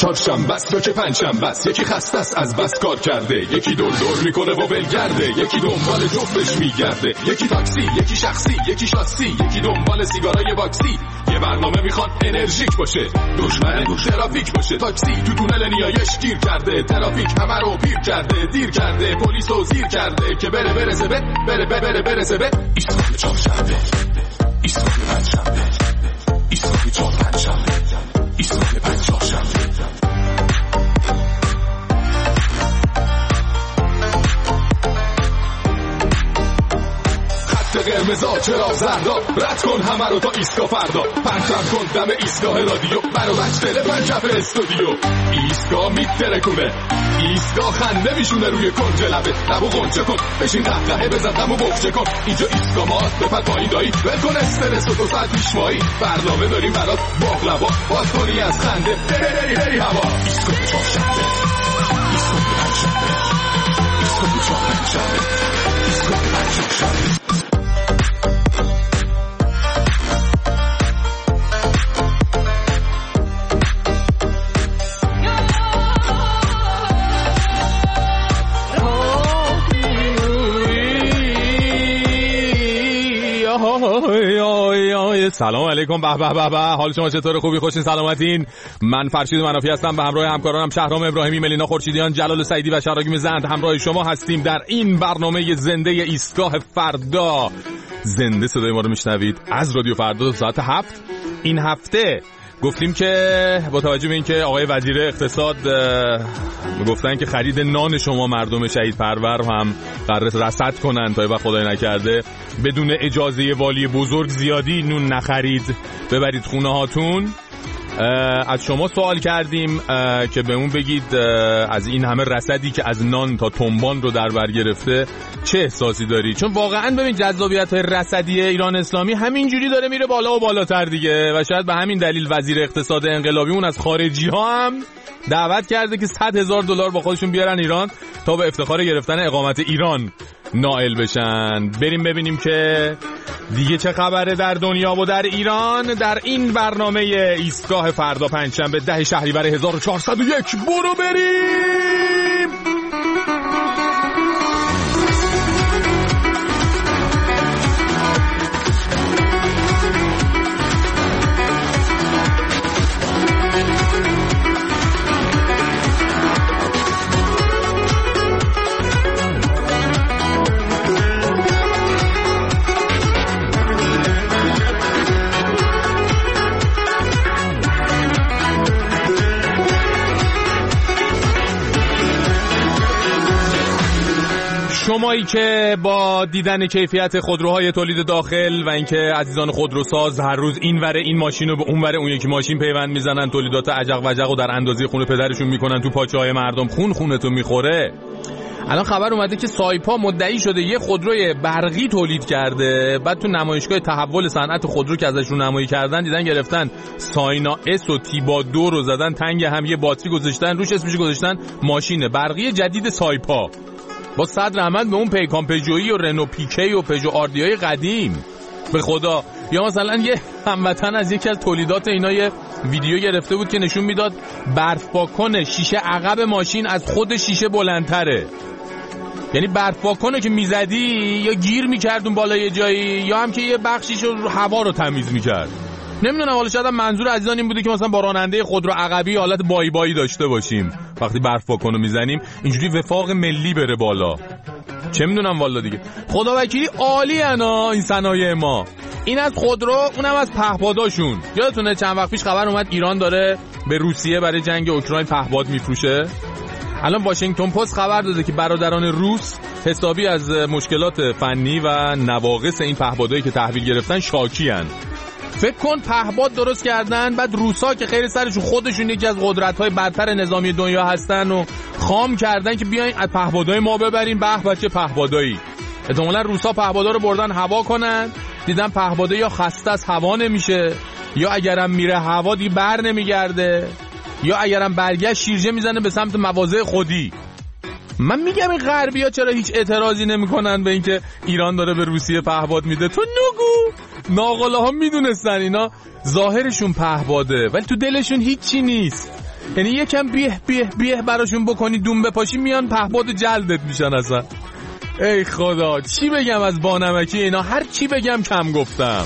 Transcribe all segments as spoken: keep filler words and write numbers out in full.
چهارشنبه است تو که پنجشنبه است. یکی خسته است از بس کار کرده، یکی دور دور میکنه و ولگرده، یکی دنبال جفتش میگرده، یکی تاکسی، یکی شخصی، یکی شاسی، یکی دنبال سیگارای باکسی. یه برنامه میخواد انرژیک باشه، دشمن ترافیک باشه. تاکسی تو تونل نیایش گیر کرده، ترافیک همه رو پیر کرده، دیر کرده، پلیس رو زیر کرده که بره برسه به بره بره بره برسه به ایستگاه چهارشنبه، ایستگاه پنجشنبه، ایستگاه چهار پنجشنبه، ایستگاه پنج چهارشنبه. قرمزا چرا زردا رد کن همه رو تا ایستگاه فردا. پرچم کن دم ایستگاه رادیو، برو بچ دل پنجف استودیو. ایستگاه میترکونه، ایستگاه خنده میشونه روی کنج لبه. لبو غنچه کن بشین قهقهه بزن غمو بخچه کن. اینجا ایستگاه ماست بپر پایین دایی، ول کن استرس و دو ساعت پیشوایی. برنامه داریم برات باقلوا، باز کنی از خنده بری بری هوا. ایستگاه چهارشنبه، ایستگاه پنجشنبه، ایستگاه چهار پنجشنبه، ایستگاه پنج چهارشنبه. سلام علیکم، به به به به، حال شما چطوره؟ خوبی؟ خوشین؟ سلامتین؟ من فرشید منافی هستم، به همراه همکارانم شهرام ابراهیمی، ملینا خورشیدیان، جلال سعیدی و شراگیم زند همراه شما هستیم در این برنامه زنده ایستگاه فردا. زنده صدای ما رو میشنوید از رادیو فردا ساعت هفت. این هفته گفتیم که با توجه به اینکه آقای وزیر اقتصاد گفتن که خرید نان شما مردم شهید پرور هم قراره رصد کنن تا وقت خدای نکرده بدون اجازه والی بزرگ زیادی نون نخرید ببرید خونه هاتون. از شما سوال کردیم که بهمون بگید از این همه رصدی که از نان تا تنبان رو در بر گرفته چه احساسی داری؟ چون واقعا ببین جذابیت های رصدی ایران اسلامی همینجوری داره میره بالا و بالاتر دیگه و شاید به همین دلیل وزیر اقتصاد انقلابیمون از خارجی ها هم دعوت کرده که صد هزار دلار با خودشون بیارن ایران تا به افتخار گرفتن اقامت ایران نائل بشن. بریم ببینیم که دیگه چه خبره در دنیا و در ایران در این برنامه ایستگاه فردا پنجشنبه ده شهریور هزار و چهارصد و یک. برو بریم. شمایی که با دیدن کیفیت خودروهای تولید داخل و اینکه عزیزان خودروساز هر روز این وره این ماشین و به اون وره اون یکی ماشین پیوند میزنن، تولیدات عجق وجق و در اندازه خونه پدرشون میکنن تو پاچه‌های مردم، خون خونتون میخوره. الان خبر اومده که سایپا مدعی شده یه خودروی برقی تولید کرده، بعد تو نمایشگاه تحول صنعت خودرو که ازش رو نمایی کردن دیدن گرفتن ساینا اس و تیبا دو رو زدن تنگ هم، یه باتری گذاشتن روش، اسمش گذاشتن ماشین برقی جدید سایپا. با صد رحمت به اون پیکان پژویی و رنو پیکی و پژو آردیای قدیم. به خدا. یا مثلا یه هموطن از یکی از تولیدات اینا یه ویدیو گرفته بود که نشون میداد برف پاکن شیشه عقب ماشین از خود شیشه بلندتره. یعنی برف پاکنو که میزدی یا گیر میکردون بالای جایی یا هم که یه بخشیش رو هوا رو تمیز میکرد. نمیدونم، حالا شاید منظور عزیزان این بوده که مثلا با راننده خودرو عقبی حالت بای بایی داشته باشیم وقتی برف پاکنو میزنیم، اینجوری وفاق ملی بره بالا. چه میدونم والا دیگه. خداوکیلی عالی انا این صنایع ما. این از خودرو، اونم از پهپاداشون. یادتونه چند وقت پیش خبر اومد ایران داره به روسیه برای جنگ اوکراین پهپاد میفروشه؟ الان واشنگتن پست خبر داده که برادران روس حسابی از مشکلات فنی و نواقص این پهپادایی که تحویل گرفتن شاکی ان. فکر کن پهپاد درست کردن، بعد روسا که خیر سرشون خودشون یکی از قدرت‌های برتر نظامی دنیا هستن و خام کردن که بیاین از پهپادای ما ببرین. به بچه پهپادایی. احتمالاً روسا پهپادا رو بردن هوا کنن، دیدن پهپادا یا خسته از هوا نمیشه یا اگرم میره هوا دی بر نمیگرده یا اگرم برگشت شیرجه میزنه به سمت مواضع خودی. من میگم این غربی‌ها چرا هیچ اعتراضی نمی‌کنن به اینکه ایران داره به روسیه پهپاد میده؟ تو نگو. ناقلاها میدونستن اینا ظاهرشون پهپاده ولی تو دلشون هیچی نیست. یعنی یکم بیه بیه بیه براشون بکنی دوم بپاشی میان پهپاد جلدت میشن اصلا. ای خدا چی بگم از بانمکی اینا، هر چی بگم کم گفتم.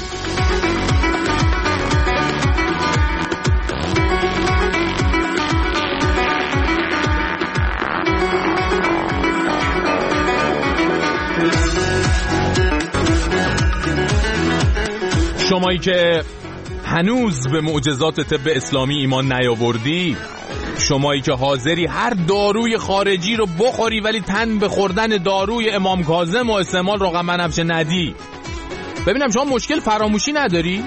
شمایی که هنوز به معجزات طب اسلامی ایمان نیاوردی، شمایی که حاضری هر داروی خارجی رو بخوری ولی تن به خوردن داروی امام کاظم و استعمال روغن بنفشه ندی، ببینم شما مشکل فراموشی نداری؟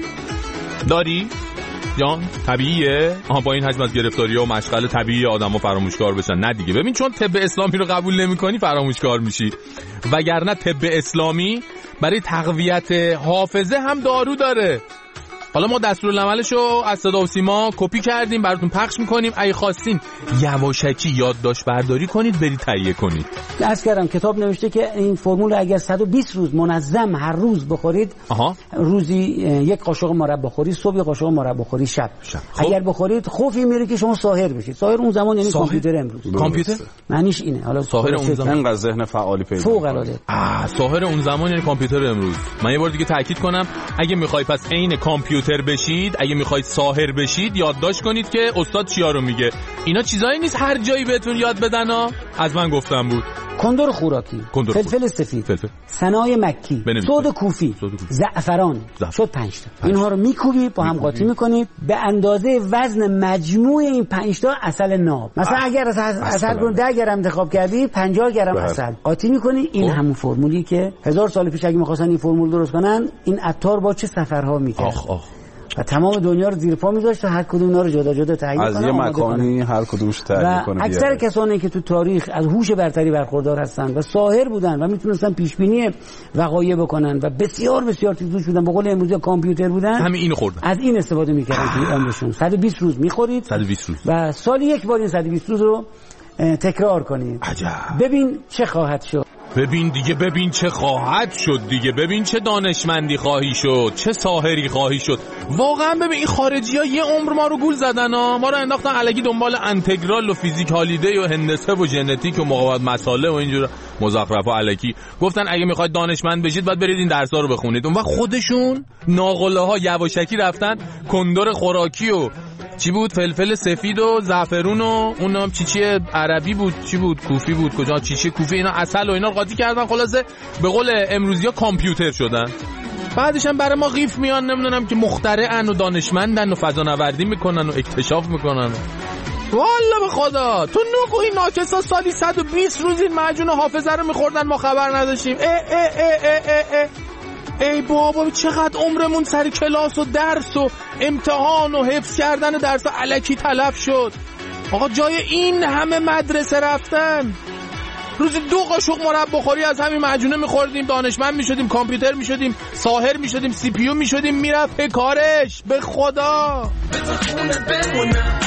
داری؟ جان طبیعیه؟ آها با این حجم از گرفتاری و مشغله طبیعی آدم‌ها فراموشکار بشن. نه دیگه، ببین چون طب اسلامی رو قبول نمی‌کنی فراموشکار میشی، وگرنه طب اسلامی برای تقویت حافظه هم دارو داره. حالا ما دستورالعملشو از صدا و سیما کپی کردیم براتون پخش میکنیم، اگه خواستین یواشکی یادداشت برداری کنید برید تهیه کنید. عرض کردم کتاب نوشته که این فرمول اگر صد و بیست روز منظم هر روز بخورید، آها. روزی یک قاشق مربا بخورید، صبح یک قاشق مربا بخورید، شب, شب. خب. اگر بخورید خوفی میره که شما ساحر بشید. ساحر اون زمان یعنی کامپیوتر امروز. کامپیوتر معنیش اینه. حالا ساحر اون زمان انقدر ذهن فعالی پیدا فوق العاده. آ ساحر اون زمان یعنی کامپیوتر امروز. من یه بار دیگه تاکید کنم، اگه میخوای پس عین کامپیوتر بشید، اگه میخواید ساحر بشید، یادداشت کنید که استاد چیا رو میگه. اینا چیزایی نیست هر جایی بهتون یاد بدن ها. از من گفتم بود. کندر خوراکی، فلفل سفید، فلفل. سنای مکی، سود کوفی، زعفران، شد پنج تا. اینها رو میکوبی با هم قاطی میکنید به اندازه وزن مجموع این پنج تا عسل ناب. مثلا اگر عسل رو ده گرم انتخاب کردی، پنجاه گرم عسل قاطی میکنی. این همون فرمولی که هزار سال پیش اگه می‌خواستن این فرمول درست کنن، این عطار با چه سفرها میکرد. آخ آخ. و تمام دنیا رو زیر پا می‌ذاشت تا هر کدوم اینا رو جدا جدا تهیه کنه، از یه مکانی هر کدومش تهیه کنه. و اکثر کسانی که تو تاریخ از هوش برتری برخوردار هستن و ساحر بودن و میتونستن پیش بینی وقایع بکنن و بسیار بسیار تیزوش بودن، به قول امروزی کامپیوتر بودن، همین اینو خوردن، از این استفاده می‌کردن که عمرشون صد و بیست روز می‌خورید، صد و بیست روز و سال یک بار این صد و بیست روز رو تکرار کنید. عجب. ببین چه خواهد شد. ببین دیگه، ببین چه خواهد شد دیگه، ببین چه دانشمندی خواهی شد، چه ساحری خواهی شد. واقعا ببین این خارجی ها یه عمر ما رو گول زدن ها. ما رو انداختن الکی دنبال انتگرال و فیزیک هالیده و هندسه و ژنتیک و مقاومت مساله و اینجور مزخرفا الکی. گفتن اگه میخواید دانشمند بشید باید برید این درس‌ها رو بخونید. اون وقت خودشون ناقله ها یواشکی رفتن کندر خوراکی و چی بود، فلفل سفید و زعفرون و اونم چی چی عربی بود، چی بود کوفی بود، کجا چی چی کوفی، اینا عسل و اینا قاطی کردن، خلاصه به قول امروزی‌ها کامپیوتر شدن. بعدش هم برای ما قیف میان نمیدونم که مخترعن و دانشمندن و فضانوردی میکنن و اکتشاف میکنن. والله به خدا تو نگو این ناکسا سالی صد و بیست روز این معجون حافظه رو میخوردن ما خبر نداشتیم. اه اه اه اه اه اه. ای بابا چقدر عمرمون سر کلاس و درس و امتحان و حفظ کردن درس الکی تلف شد. آقا جای این همه مدرسه رفتن، روزی دو قاشق مربا بخوری از همین معجونه میخوردیم، دانشمند میشدیم، کامپیوتر میشدیم، ساحر میشدیم، سی پی یو میشدیم، میرفت به کارش. به خدا بذار خونه بمونم،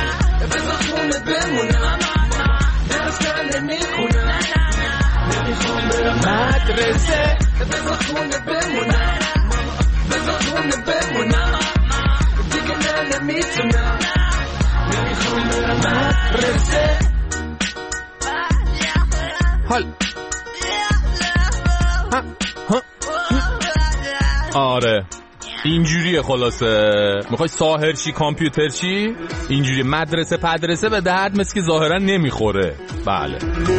بذار خونه بمونم، درس نمیخونم، نمیخوام برم مدرسه، بذار خونه بمونم، بذار خونه بمونم، دیگه نه نمیتونم، نمیخوام برم مدرسه. حال ها ها آره اینجوریه. خلاصه میخوای ساحر چی کامپیوتر چی اینجوری مدرسه پدرسه به درد مثل که ظاهرا نمیخوره. بله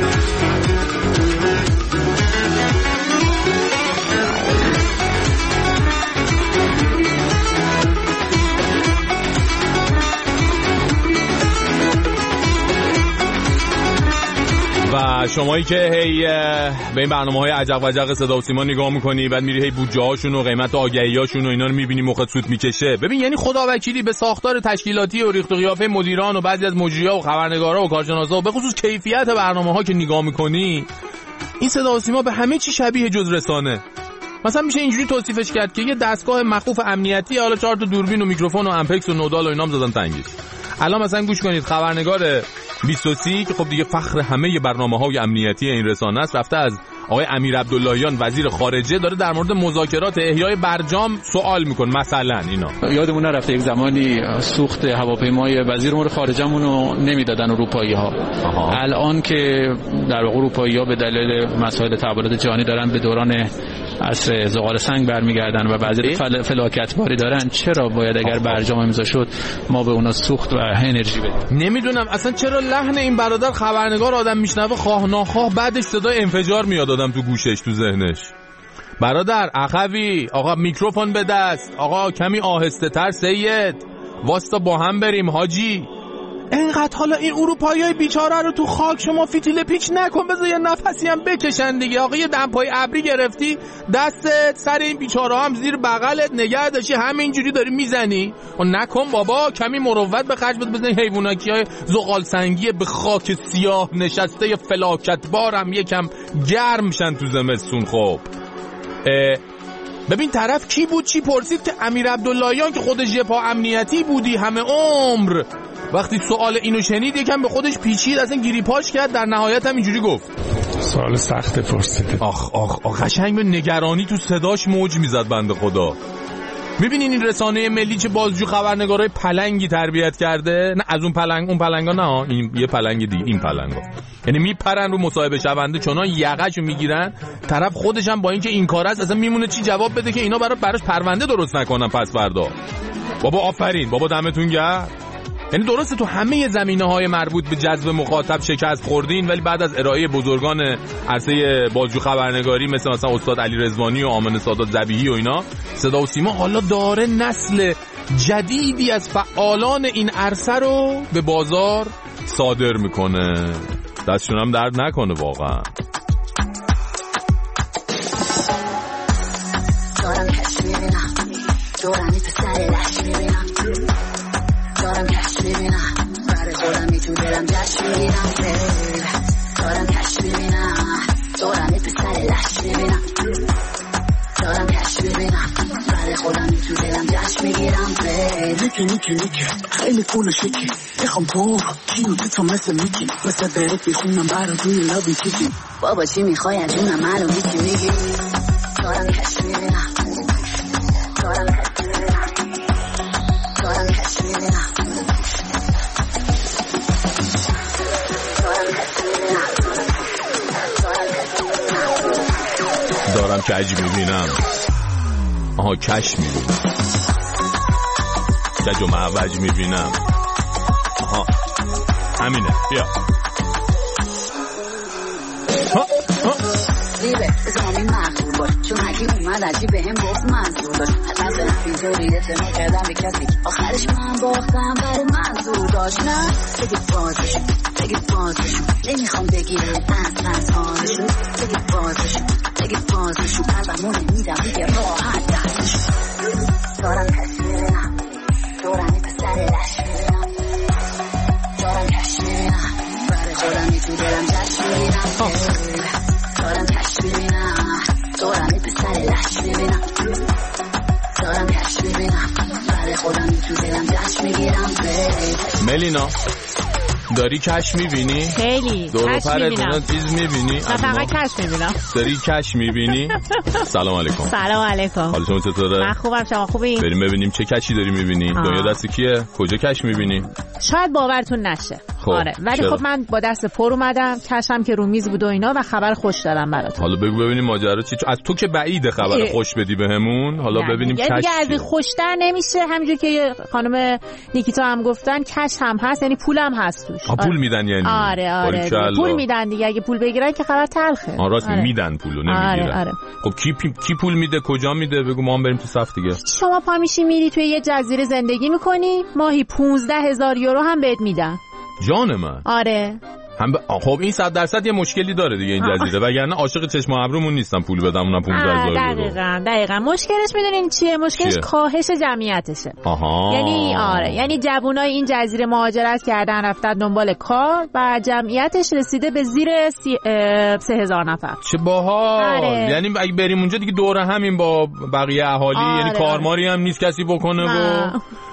و شمایی که هی به این برنامه‌های عجق و عجق صدا و سیما نگاه می‌کنی، بعد میری هی بودجه هاشون و قیمت آگهی‌هاشون و اینا رو می‌بینی مخت سوت میکشه. ببین یعنی خدا وکیلی به ساختار تشکیلاتی و ریخت و قیافه مدیران و بعضی از مجری‌ها و خبرنگارا و کارشناسا و به خصوص کیفیت برنامه‌ها که نگاه می‌کنی، این صدا و سیما به همه چی شبیه جز رسانه. مثلا میشه اینجوری توصیفش کرد که یه دستگاه مخوف امنیتی، حالا چهار تا دوربین و میکروفون و امپکس و نودال و اینام زدن تنگش. الان مثلا گوش کنید، خبرنگار بیست و سه که خب دیگه فخر همه برنامه‌های امنیتی این رسانه است، رفته از آقای امیر عبداللهیان وزیر خارجه داره در مورد مذاکرات احیای برجام سوال میکنه. مثلا اینا یادمون نرفته یک زمانی سوخت هواپیمای وزیر امور خارجه‌مون رو نمیدادن اروپایی‌ها. الان که در واقع اروپایی‌ها به دلیل مسائل تحولات جهانی دارن به دوران عصر زغال سنگ برمیگردن و بعضی فل... فلاکتباری دارن، چرا باید اگر برجام امضا شد ما به اونا سوخت و انرژی بدیم؟ نمیدونم اصلا چرا لحن این برادر خبرنگار آدم میشنوه خواه ناخواه بعدش صدای انفجار میاد آدم تو گوشش تو ذهنش. برادر اخوی، آقا میکروفون به دست، آقا کمی آهسته تر سید، واستا با هم بریم حاجی. انقدر حالا این اروپاییای بیچاره رو تو خاک شما فیتیل پیچ نکن، بذار یه نفسی هم بکشن دیگه. آقا یه دمپای ابری گرفتی دستت سر این بیچاره هم زیر بغلت نگه داشتی همینجوری داری میزنی و نکن بابا، کمی مروت به خرج بده. بزن حیواناکیای زغال سنگی به خاک سیاه نشسته فلاکت بارم یکم گرم میشن تو زمستون. خب ببین طرف کی بود چی پرسید که امیر عبداللهیان که خودش یه پا امنیتی بودی همه عمر، وقتی سوال اینو شنید یکم به خودش پیچید، اصلا گیری پاش کرد، در نهایت هم اینجوری گفت سوال سخت پرسیده. آخ آخ آخ قشنگ به نگرانی تو صداش موج میزد بنده خدا. میبینین این رسانه ملی چه بازجو خبرنگارای پلنگی تربیت کرده؟ نه از اون پلنگ اون پلنگا نه، این یه پلنگ دیگه این پلنگا. یعنی میپرن رو مصاحبه شونده چنان یقهشو میگیرن، طرف خودش هم با اینکه این کار است اصلا میمونه چی جواب بده که اینا برای براش پرونده درست نکنن پس فردا. بابا آفرین، بابا دمتون گرم. یعنی درسته تو همه زمینه‌های مربوط به جذب مخاطب شکست خوردین، ولی بعد از ارائه بزرگان عرصه بازجو خبرنگاری مثل مثلا استاد علی رضوانی و آمنه سادات ذبیحی و اینا، صدا و سیما حالا داره نسل جدیدی از فعالان این عرصه رو به بازار صادر میکنه. دستشون هم درد نکنه واقعا. دارم کش میبینم دورم می پسر لش میبینم، دارم کش میبینم برای خودم می تو دلم جشن میگیرم. دارم کش میبینم دورم می پسر لش میبینم، دارم کش میبینم برای خودم می تو دلم جشن میگیرم. نیکی نیکی نیکی خیلی کول و شکی، میخوام تو کیو تو تو مثل میکی، مثل برد بیخونم برای توی لابی کیکی. بابا چی میخوای از اونم منو میکی میگی. دارم کش میبینم دارم کش میبینم دارم کش میبینم دارم کج میبینم. آها کش میبینم، کج و معوج میبینم. آها همینه، بیا. ها ها ریبه زمین مخور باش، چون هکی اومد عجی به هم گفت منظور داشت. حتی به اینطوری اعتماد کردم به کسی آخرش من باختم برای منظور داشت. نه بگید بازشون بگید بازشون نمیخوام بگیرم از از حالشون. بگید بازشون بگید بازشون قلبمونه میدم دیگه راحت دستشون. دارم کش میبینم دورم می پسر لش میبینم، دارم کش میبینم برای خودم می تو دلم جشن میگیرم. دارم کش میبینم دورم می پسر لش میبینم، دارم کش میبینم برای خودم می تو دلم جشن میگیرم. ملینا داری کش میبینی؟ خیلی کش میبینم. چیز میبینی؟ نه فقط کش میبینم. داری کش میبینی؟ سلام علیکم. سلام علیکم. حال شما چطوره؟ من خوبم، شما خوبی؟ بریم ببینیم چه کشی داری میبینی. دنیا دست کیه؟ کجا کش میبینی؟ شاید باورتون نشه. خب. آره ولی چرا؟ خب من با دست پر اومدم، کشم که رو میز بود و اینا و خبر خوش دارم براتون. حالا بگو ببینیم ماجرا چی. از تو که بعیده خبر اه. خوش بدی بهمون. حالا نه. ببینیم کش دیگه از خوشتر نمیشه. همینجور که خانم نیکیتا هم گفتن کش هم هست، یعنی پولم هست توش. آ پول میدن یعنی. آره آره پول میدن دیگه، اگه پول بگیرن که خبر تلخه. آ راست آره. میدن پولو نمیگیرن. آره آره. خب کی پی... کی پول میده، کجا میده؟ بگو ما هم بریم تو صف دیگه. شما پا میشی میری توی یه جزیره زندگی میکنی، ماهی پانزده هزار یورو هم بهت میدن. جان من. آره. هم ب... خب این صد درصد یه مشکلی داره دیگه این جزیره، وگرنه عاشق چشم و ابرومون نیستم پول بدم اونم پانزده هزار یورو. دقیقاً دقیقاً مشکلش میدونین چیه؟ مشکلش چیه؟ کاهش جمعیتشه. آها. یعنی آره یعنی جوونای این جزیره مهاجرت کردن رفتن دنبال کار و جمعیتش رسیده به زیر سی... سه هزار نفر. چه باحال. آره. یعنی اگه بریم اونجا دیگه دوره همین با بقیه اهالی آره. یعنی کارماری هم نیست کسی بکنه و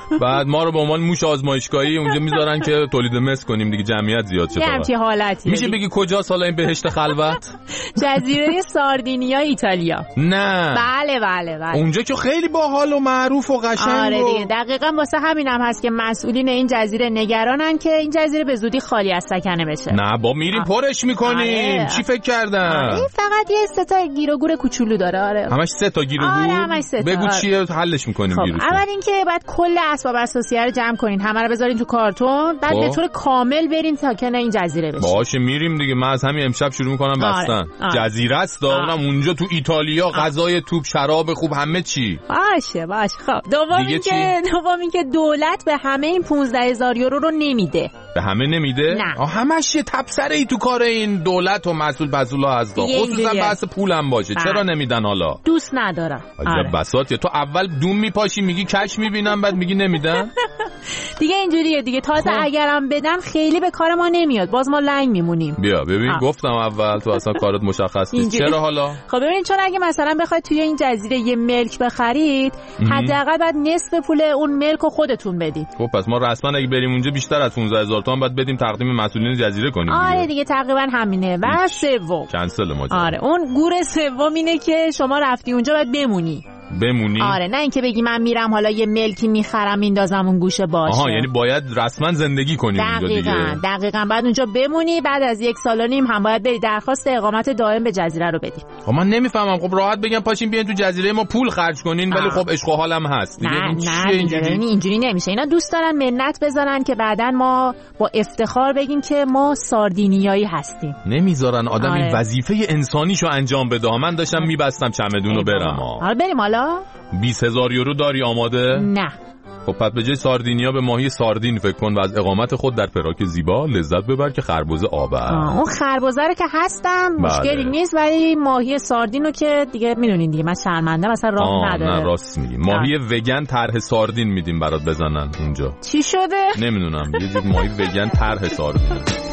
بعد ما رو به عنوان موش آزمایشگاهی اونجا میذارن که تولید مثل کنیم دیگه، جمعیت زیاد شه. همچین حالتی میشه بگی کجاست حالا این بهشت خلوت؟ جزیره ساردینیا ایتالیا. نه بله بله بله اونجا که خیلی باحال و معروف و قشنگ. آره دیگه دقیقاً واسه همینم هست که مسئولین این جزیره نگرانن که این جزیره به زودی خالی از سکنه بشه. نه با میریم آه. پرش میکنیم. آره. چی فکر کردن؟ آره. فقط یه سه تا گیر و گور کوچولو داره. آره همش سه تا گیر و گور. آره همش سه تا. بگو چیه حلش میکنیم خب. گیروش. اول اینکه بعد کل اسباب اساسیه رو جمع کنین، همه رو بذارین تو کارتون، بعد به طور کامل برین ساکن این جزیره بشین. باشه میریم دیگه. من از همین امشب شروع میکنم بستن. آره. آره. جزیره است اونم اونجا تو ایتالیا، غذای توپ، شراب خوب، همه چی. باشه باشه. خب دوم اینکه دوم اینکه دولت به همه این پانزده هزار یورو رو نمیده. به همه نمیده؟ نه. همش یه تبصره ای تو کار این دولت و مسئول مسئولا هست. خصوصا بحث پولم باشه. آه. چرا نمیدن حالا؟ دوست ندارم. آره. بساطیه. تو اول دوم میپاشی میگی کش میبینم، بعد میگی نمیدن. دیگه اینجوریه دیگه. تازه اگرم بدن خیلی به کار ما نمیاد، باز ما لنگ میمونیم. بیا ببین آه. گفتم اول تو اصلا کارت مشخص نیست. چرا حالا؟ خب ببین چون اگه مثلا بخواید توی این جزیره یه ملک بخرید، حداقل بعد نصف پول اون ملک رو خودتون بدید. خب پس ما رسما اگه بریم اونجا بیشتر از پانزده هزار تومان بعد بدیم تقدیم مسئولین جزیره کنیم. آره دیگه, دیگه تقریبا همینه. و سوم کنسل ماجرا. آره اون گور سوم اینه که شما رفتی اونجا باید بمونی. بمونی؟ آره نه اینکه بگی من میرم حالا یه ملکی میخرم میندازم اون گوشه باشه. آها یعنی باید رسما زندگی کنی اونجا دیگه. دقیقاً دقیقاً بعد اونجا بمونی، بعد از یک سال و نیم هم باید بری درخواست اقامت دائم به جزیره رو بدی. خب من نمیفهمم. خب راحت بگم پاشین بیاین تو جزیره ما پول خرج کنین، ولی خب عشق و حالم هست دیگه. نه نه اینجوری اینجوری نمیشه. اینا دوست دارن منت بذارن که بعداً ما با افتخار بگیم که ما ساردینیایی هستیم. نمیذارن آدم آره. این وظیفه انسانیشو انجام بده. من داشتم میبستم چمدونو برم. حالا بریم حالا. بیست هزار یورو داری آماده؟ نه. خب پس به جای ساردینیا به ماهی ساردین فکر کن و از اقامت خود در پراک زیبا لذت ببر که خربزه آب است. اون خربزه رو که هستم مشکلی نیست، ولی ماهی ساردین رو که دیگه میدونین دیگه من شرمنده مثلا راه نداره. نه راست میگی. ماهی وگن طرح ساردین میدیم برات بزنن اونجا. چی شده؟ نمیدونم یه جور ماهی وگن طرح ساردین.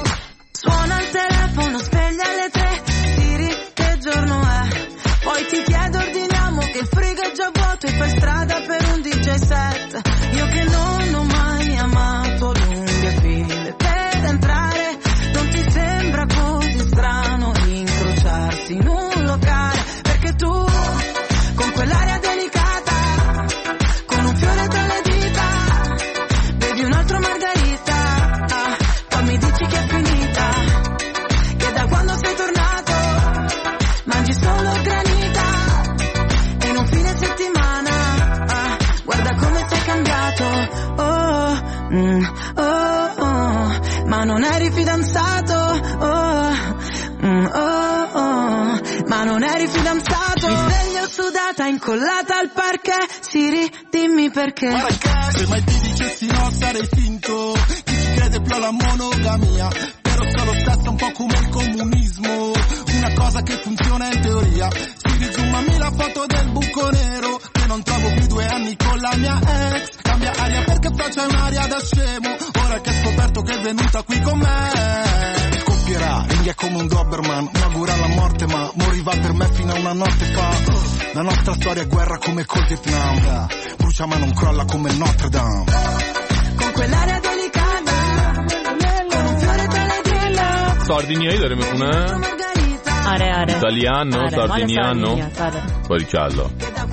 Suona il telefono, sveglia alle tre, diri che giorno è. Poi ti chiedo, ordiniamo che il frigo è già vuoto e fai strada per un D J set. Io che non ho mai amato lunghe file per entrare, non ti sembra così strano incrociarsi in un locale, perché tu con quell'aria delicata, con un fiore tra le dita, bevi un altro margarita, poi mi dici che è finita, che da quando sei tornato mangi solo granita e in un fine settimana ah, guarda come sei cambiato. Oh, mm, oh, oh, ma non eri fidanzato. Oh, mm, oh, oh, ma non eri fidanzato. Mi sveglio sudata incollata al parquet. Siri dimmi perché. Se mai ti dicessi no sarei finto. Chi ci crede più alla monogamia, però solo sesso un po' come il comunismo, una cosa che funziona in teoria. Siri zoomami la foto del buco nero che non trovo più due anni con la mia ex. Cambia aria perché faccia un'aria da scemo, ora che ho scoperto che è venuta qui con me. Scoppierà, ringhia come un Doberman, mi augura la morte ma moriva per me fino a una notte fa. La nostra storia è guerra come col Vietnam, brucia ma non crolla come Notre Dame. Con quell'aria delicata, con un fiore tra le dita. ساردینیایی داره میخونه؟ آره آره ایتالیانو آره. ساردینیانو باریکالله.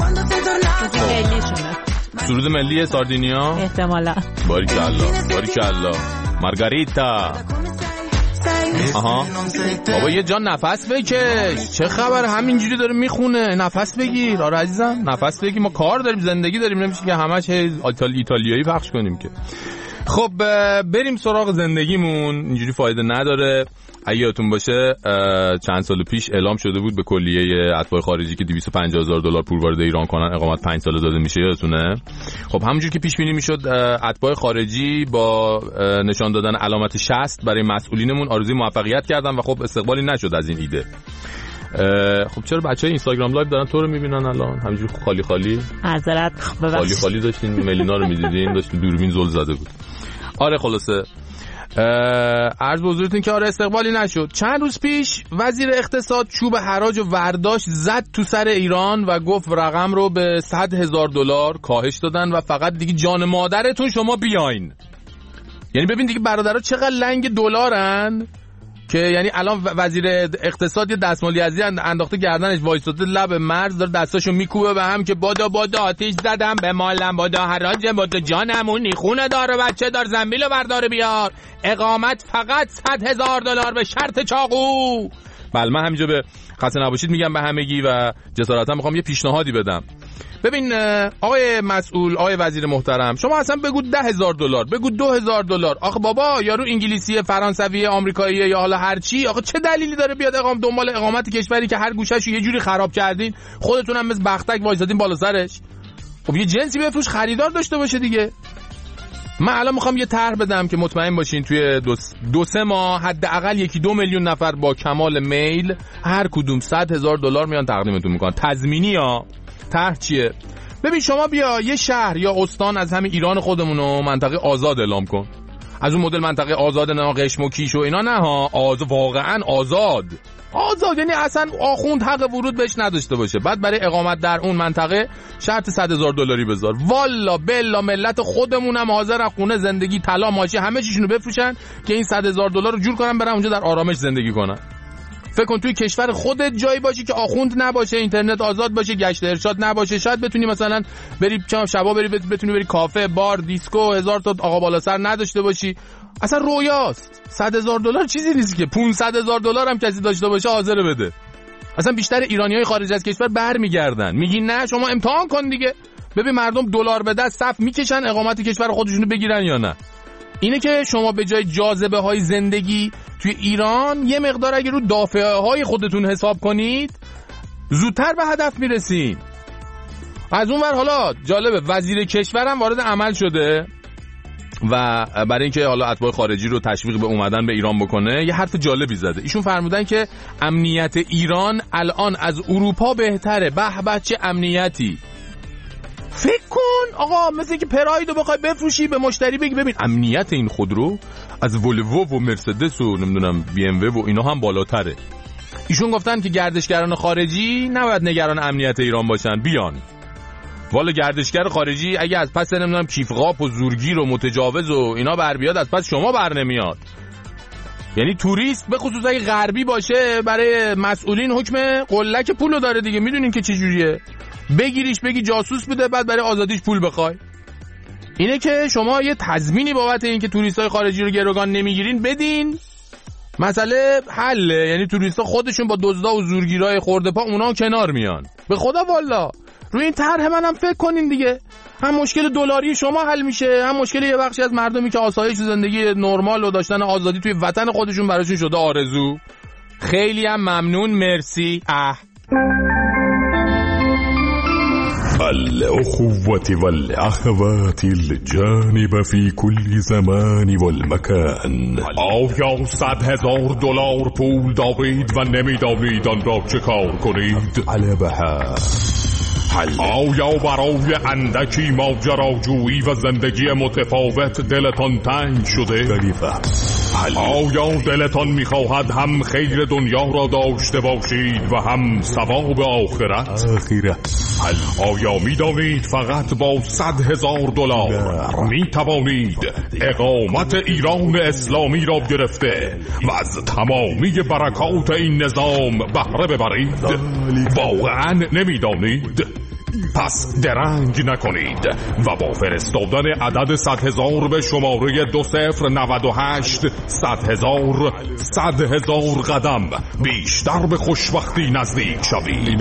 سرود ملی ساردینیا احتمالا. باریکالله باریکالله. مارگاریتا. آها بابا یه جان نفس بکش. چه خبر همینجوری داره میخونه؟ نفس بگیر. آره عزیزم نفس بگیر. ما کار داریم زندگی داریم، نمیشه که همش ایتالیایی پخش کنیم که. خب بریم سراغ زندگیمون. اینجوری فایده نداره. اگه یادتون باشه چند سال پیش اعلام شده بود به کلیه اتباع خارجی که دویست و پنجاه هزار دلار پول وارد ایران کنن اقامت پنج ساله داده میشه. یادتونه؟ خب همونجوری که پیش بینی میشد اتباع خارجی با نشان دادن علامت شصت برای مسئولینمون آرزوی موفقیت کردن و خب استقبالی نشد از این ایده. خب چرا بچهای اینستاگرام لایو دارن تو رو میبینن الان همینجوری خالی خالی؟ معذرت خالی خالی داشتین ملینا رو میدیدین، داشت دوربین زل زده بود. آره خلاصه عرض به حضورتون که آره استقبالی نشد. چند روز پیش وزیر اقتصاد چوب حراج و ورداشت زد تو سر ایران و گفت رقم رو به صد هزار دلار کاهش دادن و فقط دیگه جان مادرتون شما بیاین. یعنی ببین دیگه برادرها چقدر لنگ دلارن که یعنی الان وزیر اقتصاد یه دستمالی ازی انداخته گردنش وایساده لب مرز داره دستاشو میکوبه به هم که بادا بادا آتیش زدم به مالم، بادا حراج، بادا جانمونی، خونه داره بچه دار، زنبیلو بردار بیار، اقامت فقط صد هزار دلار به شرط چاقو. بله من همینجا به خسته نباشید میگم به همگی و جسارتا میخوام یه پیشنهادی بدم. ببین آقای مسئول، آقای وزیر محترم، شما اصلا بگو ده هزار دلار، بگو دو هزار دلار. آخه بابا یارو انگلیسی، فرانسوی، آمریکایی یا حالا هر چی، آخه چه دلیلی داره بیاد اقام دنبال اقامت کشوری که هر گوشه‌شو یه جوری خراب کردین، خودتون هم مثل بختک وایسادین بالا سرش؟ خب یه جنسی بفروش خریدار داشته باشه دیگه. من الان میخوام یه طرح بدم که مطمئن باشین توی دو, دو سه ماه حداقل یکی دو میلیون نفر با کمال میل هر کدوم صد هزار دلار میان تقدیمتون میکنن. تضمینی ها. طرح چیه؟ ببین شما بیا یه شهر یا استان از همین ایران خودمونو منطقه آزاد اعلام کن. از اون مدل منطقه آزاد نه قشم و کیش و اینا نه ها، آز واقعا آزاد. آزاد یعنی اصلا آخوند حق ورود بهش نداشته باشه. بعد برای اقامت در اون منطقه شرط صد هزار دلاری بذار. والا بلا ملت خودمونم حاضر خونه زندگی طلا ماشی همه چیشونو بفروشن که این صد هزار دلار رو جور کنن برن اونجا در آرامش زندگی کنن. فکر کن توی کشور خودت جایی باشی که آخوند نباشه، اینترنت آزاد باشه، گشت ارشاد نباشه، شاید بتونی مثلا بری چند شبا بری بتونی بری کافه، بار، دیسکو، هزار تا آقا بالا سر نداشته باشی. اصلا رویاست. صد هزار دلار چیزی نیست که. پانصد هزار دلار هم کسی داشته باشه حاضر بده. اصلا بیشتر ایرانیای خارج از کشور برمیگردن. میگی نه شما امتحان کن دیگه. ببین مردم دلار به دست صف میکشن اقامت کشور خودشونو بگیرن یا نه. اینه که شما به جای جاذبه های زندگی توی ایران یه مقدار اگه رو دافعه های خودتون حساب کنید زودتر به هدف میرسین. از اون ور حالا جالبه وزیر کشورم وارد عمل شده و برای اینکه حالا اتباع خارجی رو تشویق به اومدن به ایران بکنه یه حرف جالبی زده. ایشون فرمودن که امنیت ایران الان از اروپا بهتره. به به چه امنیتی. فکر کن آقا مثل که پراید رو بخوای بفروشی به مشتری بگی ببین امنیت این خودرو از ولوو و مرسدس و نمیدونم بی ام و اینا هم بالاتره. ایشون گفتن که گردشگران خارجی نباید نگران امنیت ایران باشن، بیان. والا گردشگر خارجی اگه از پس نمیدونم کیفقاپ و زورگیر و متجاوز و اینا بر بیاد از پس شما بر نمیاد. یعنی توریست به خصوص اگه غربی باشه برای مسئولین حکم قلک پولو داره دیگه. میدونین که چه جوریه. بگیریش بگی جاسوس بوده بعد برای آزادیش پول بخوای. اینه که شما یه تضمینی بابت این که توریستای خارجی رو گروگان نمیگیرین بدین، مسئله حله. یعنی توریستا خودشون با دزدا و زورگیرای خورده پا اونا کنار میان. به خدا والا روی این طرح منم فکر کنین دیگه. هم مشکل دلاری شما حل میشه، هم مشکل یه بخشی از مردمی که آسایش زندگی نرمال و داشتن آزادی توی وطن خودشون براشون شده آرزو. خیلی هم ممنون، مرسی. اه الأخوة والأخوات الجانب في كل زمان والمكان. آیا صد هزار دلار پول دارید و نمیدانید آن را چه کار کنید؟ علبها. آیا برای اندکی ماجراجویی و زندگی متفاوت دلتان تنگ شده؟ آیا دلتان میخواهد هم خیر دنیا را داشته باشید و هم ثواب آخرت؟ آخرت. آیا میدانید فقط با صد هزار دلار میتوانید اقامت ایران اسلامی را گرفته و از تمامی برکات این نظام بهره ببرید؟ واقعا نمیدانید؟ پس درنگ نکنید و با فرستادن عدد صد هزار به شماره دو صفر نود و هشت صد هزار صد هزار قدم بیشتر به خوشبختی نزدیک شوید.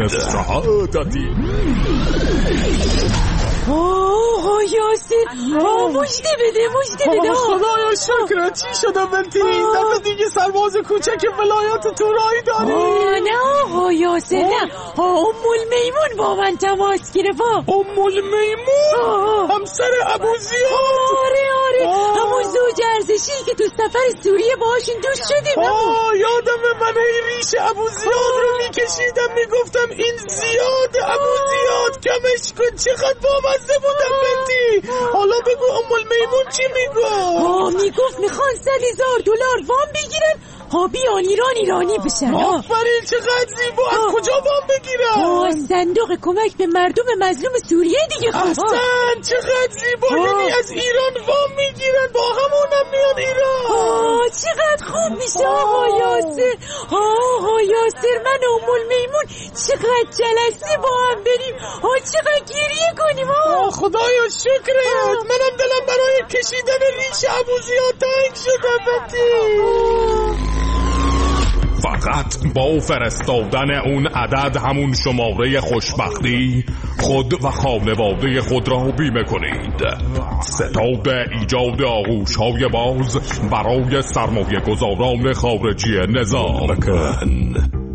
اوه یاسین، اوه مجده بده مجده بده. خدایا شکرت. چی شده بنتی؟ دفعه دیگه سرباز کوچک ولایت تورایی داری؟ آه نه آقا یاسین نه. امول میمون با من تماس گرفت. امول میمون؟ همسر ابوزیاد؟ آره آره همون زوج ارز قریشی که تو سفر سوریه باهاشون دوست شدیم. آه یادم من ریش ابو زیاد رو میکشیدم میگفتم این زیاد ابو زیاد کمش کن، چقدر بامزه بودم بنتی. حالا بگو ام المیمون چی میگو؟ آه میگفت میخوان صد هزار دلار وام بگیرن ها بیان ایران ایرانی بشن. آفرین چقدر زیبا. از کجا وام بگیرن؟ آه صندوق کمک به مردم مظلوم سوریه دیگه. احسن چقدر زیبا. یعنی از ایران وام میگیرن با همونم میان ایران. آه چقدر خوب میشه آقا یاسر. آقا یاسر من و ام المیمون چقدر جلسه با هم بریم. آه چقدر گریه کنیم. آه خدایا شکرت. منم دلم برای کشیدن ریش ابو زیاد تنگ شده بنتی. فقط با فرستادن اون عدد همون شماره خوشبختی خود و خانواده خود را بیمه کنید. ستاد ایجاد آغوش های باز برای سرمایه گذاران خارجی نظام کن.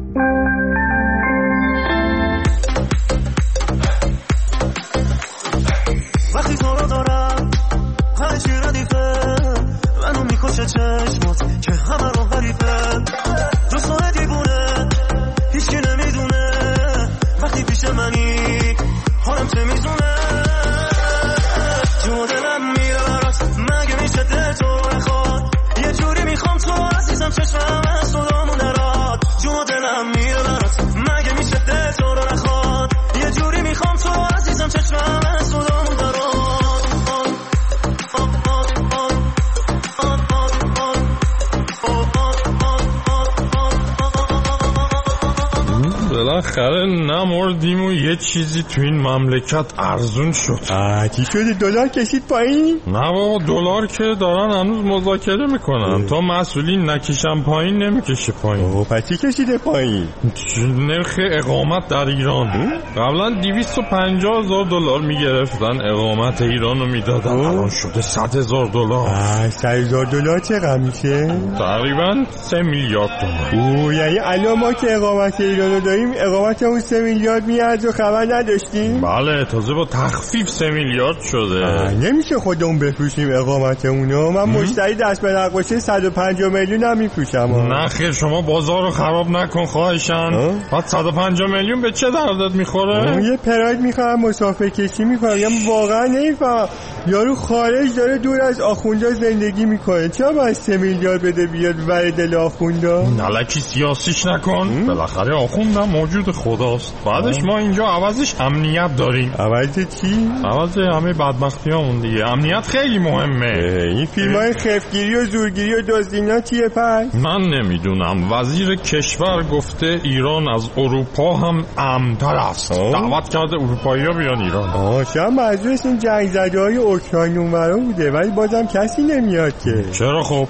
وقتی تو رو دارم همه چی ردیفه، منو میکشه چشمات که همه رو غریبه. دوستانه دیوونه هیچکی نمیدونه وقتی پیش منی حالم چه میزونه. جو دلم میره برات مگه میشه دل تو رو نخواد. یه جوری میخوام تو عزیزم چشمم از صدامون درات. جو دلم میره برات مگه میشه دل تو رو نخواد. یه جوری میخوام تو عزیزم چشمم از صدامون درات. بالاخره نمردیم و یه چیزی تو این مملکت ارزون شد. چی شده؟ دلار کشید پایین؟ نه بابا دلار که دارن هنوز مذاکره میکنن تا مسئولین نکشن پایین نمیکشه پایین. اوه پس چی کشیده پایین؟ نرخ اقامت در ایران. قبلا دویست و پنجاه هزار دلار میگرفتن اقامت ایران رو میدادن، الان شده صد هزار دلار. صد هزار دلار چقدر میشه؟ تقریبا سه میلیارد دلار. اوه یعنی الان ما که اقامت ایران رو داریم اقامت اون سه میلیارد میاد و خبر نداشتیم؟ بله تازه با تخفیف سه میلیارد شده. نمیشه خودمون بفروشیم اقامت اونو؟ من مشتری دست به نقاشه صد و پنجاه میلیون هم میفروشم. نه خیر شما بازار رو خراب نکن خواهشن. بعد صد و پنجاه میلیون به چه دردت میخوره؟ یه پراید میخوام مسافر کشی میکنم. یا واقعا نمیفهم یارو خارج داره دور از آخوندا زندگی میکنه، چرا باید سه میلیارد بده بیاد ور دل آخوندا؟ نلکی سیاسیش نکن. بالاخره آخوندم موجود خداست. بعدش ما اینجا عوضش امنیت داریم. عوض چی؟ عوض همه بدبختی همون دیگه. امنیت خیلی مهمه. این فیلم های خفگیری و زورگیری و دزدینا چیه پس؟ من نمیدونم. وزیر کشور گفته ایران از اروپا هم امن‌تر است. دعوت کرده اروپایی ها بیان ایران. آه شاید منظورش این جنگ زده های اوکراین اونورا بوده ولی بازم کسی نمیاد که. چرا خب؟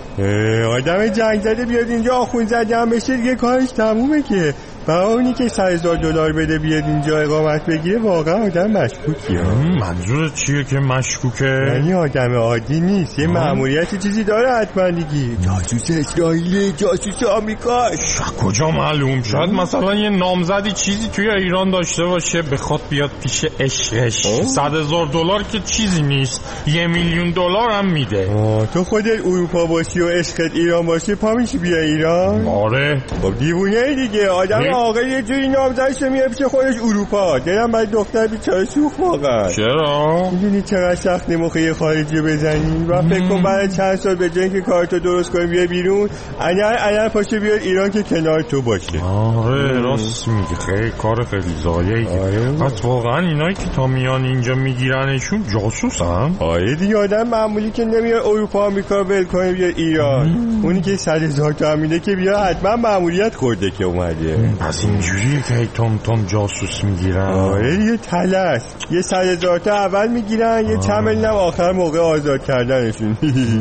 آدم جنگ زده بیاد اینجا آخوند زده هم بشه دیگه کارش تمومه که. برای اونی که صد هزار دلار بده بیاد اینجا اقامت بگیره واقعا آدم مشکوکیه. منظور چیه که مشکوکه؟ یعنی آدم عادی نیست، یه مأموریت چیزی داره حتما دیگه. جاسوس اسرائیل، جاسوس آمریکا. کجا معلوم؟ شاید مثلا یه نامزدی چیزی توی ایران داشته باشه بخواد بیاد پیش عشقش. صد هزار دلار که چیزی نیست، یه میلیون دلار هم میده. تو خودت اروپا باشی و عشقت ایران باشه پا میشی بیا ایران؟ آره. خب دیوونه دیگه. آدم آقا یه جوری نامزدش میاد پیش خودش اروپا. دلم باید دختر بیچاره سوخت واقعا. چرا؟ میدونی چقدر سخت مخه خارجی رو بزنی و فکر کن بعد چند سال به جای که کارتو درست کنی بیا بیرون انر انر پاشه بیاد ایران که کنار تو باشه. آره راست میگی. خیلی کار خیلی ضایعی. آره. پس واقعا اینایی که تا میان اینجا میگیرنشون جاسوسن؟ آره دیگه آدم معمولی که نمیاد اروپا آمریکا ول کنه بیاد ایران. اونی که صد هزار تا میده که بیا حتما مأموریت خورده که اومده. پس اینجوریه که تام تام جاسوس میگیرن. آره دیگه تلس. یه صد هزار تا اول میگیرن یه چند میلیون هم آخر موقع آزاد کردنشون.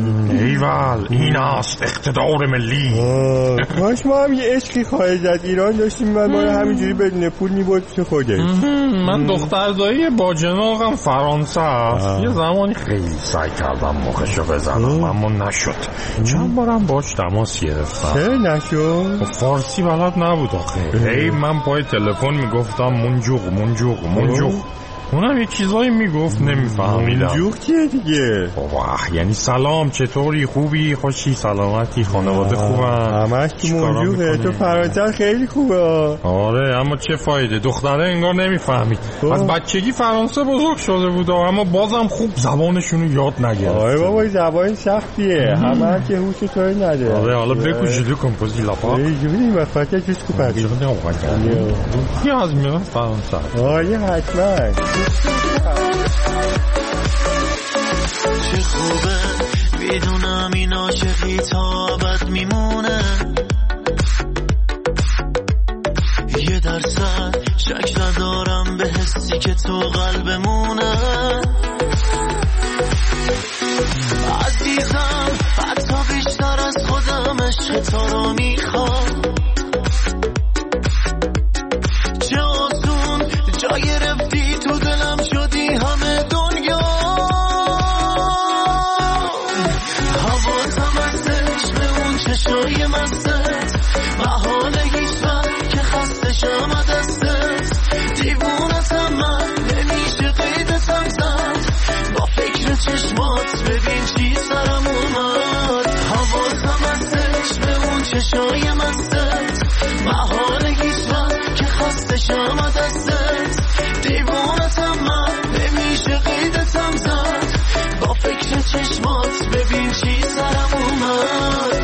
ایول این است اقتدار ملی. کاش ما هم یه عشقی خارج از ایران داشتیم و ما رو همینجوری بدون پول میبرد پیش خودش. من دختردایی با جناقم فرانسه است. یه زمانی خیلی سعی کردم مخشو بزنم اما نشد. چند بارم باش تماس گرفتم. چرا نشد؟ فارسی بلد نبود آخه. ای من پای تلفن میگفتم منجوق منجوق منجوق. اونم یه چیزایی میگفت نمیفهمیدم. منجوق چیه دیگه؟ واه یعنی سلام چطوری خوبی خوشی سلامتی خانواده خوبن؟ همش تو منجوقه. تو فرانسه خیلی خوبه. آره اما چه فایده دختره انگار نمیفهمید. از بچگی فرانسه بزرگ شده بود اما بازم خوب زبانشونو یاد نگرفت. آره بابا زبان سختیه. همه که هوش طوری نداره. آره حالا بگو جلو کمپوزی لاپا. جوری وقتی جسکو پاکی. یه از میرم فرانسه. آره حتما. چه خوبه میدونم این عاشقی تا ابد میمونه، یه درصد شک ندارم به حسی که تو قلبمونه. عزیزم حتی بیشتر از خودم عشق تو رو میخوام، چه آسون جا گرفتی تو دلم شدی همه دنیا. حواسم از چشم اون چشای مستت، محاله هیچ وقت که خسته شم از دستت. دیوونتم من نمیشه قیدتم زد، با فکر چشمات ببین چی سرم اومد. حواسم از چشم اون چشای مستت، محاله هیچ وقت که خسته شم از دستت. دیوونتم من نمیشه قیدتم زد، با فکر چشمات ببین چی سرم اومد.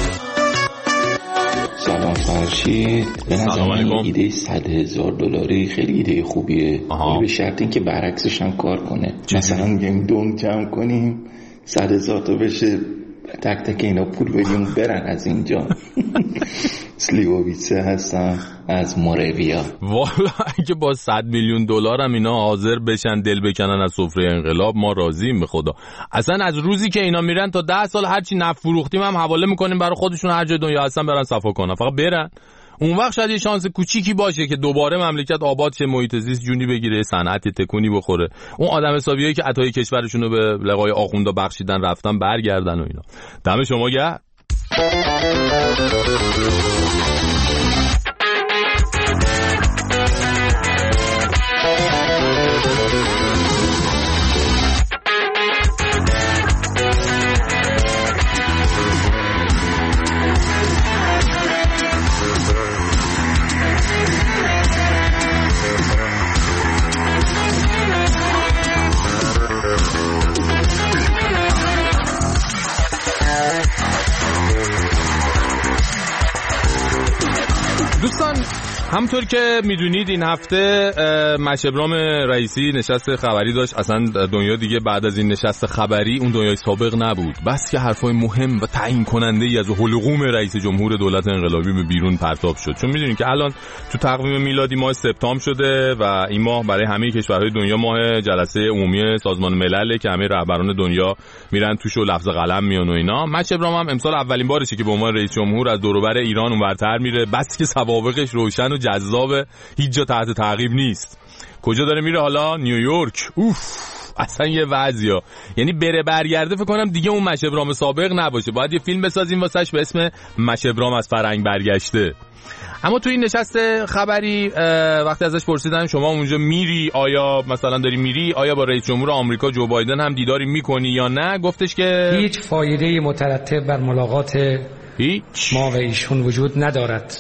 سلام فرشید. به نظر من ایده صد هزار دلاری خیلی ایده خوبیه، ولی به شرط اینکه برعکسش هم کار کنه. مثلا میگیم دون جمع کنیم صد هزار تا بشه، تک تک اینا پول بدیم برن از اینجا. سلیوویچه هستم از مورویا. والا اگه با صد میلیون دلار هم اینا حاضر بشن دل بکنن از سفره انقلاب ما راضییم به خدا. اصلا از روزی که اینا میرن تا ده سال هرچی نفت فروختیم هم حواله میکنیم برای خودشون، هر جای دنیا هستن برن صفا کنن، فقط برن. اون وقت شاید یه شانس کوچیکی باشه که دوباره مملکت آباد شه، محیط زیست جونی بگیره، صنعت تکونی بخوره، اون آدم حسابیایی که عطای کشورشون رو به لقای آخوندا بخشیدن رفتن برگردن و اینا. دم شما گرم. دوستان همطور که میدونید این هفته مشهبرام رئیسی نشست خبری داشت. اصلا دنیا دیگه بعد از این نشست خبری اون دنیای سابق نبود، بس که حرفای مهم و تعیین کننده ای از حلقوم رئیس جمهور دولت انقلابی به بیرون پرتاب شد. چون میدونید که الان تو تقویم میلادی ماه سپتامبر شده و این ماه برای همه کشورهای دنیا ماه جلسه عمومی سازمان ملل که همه رهبران دنیا میرن توش و لفظ قلم میان و اینا. مشهبرام هم امسال اولین بارشه که به عنوان رئیس جمهور از دور و بر ایران اونورتر میره، بس که سوابقش روشن و جذابه، هیچ جا تحت تعقیب نیست. کجا داره میره حالا؟ نیویورک. اوف اصلا یه وضعیا، یعنی بره برگرده فکر کنم دیگه اون مشهبرام سابق نباشه. باید یه فیلم بسازیم واسش به اسم مشهبرام از فرنگ برگشته. اما تو این نشست خبری وقتی ازش پرسیدن شما اونجا میری، آیا مثلا داری میری، آیا با رئیس جمهور آمریکا جو بایدن هم دیداری میکنی یا نه، گفتش که هیچ فایده مترتب بر ملاقات هیچ ما و ایشون وجود ندارد،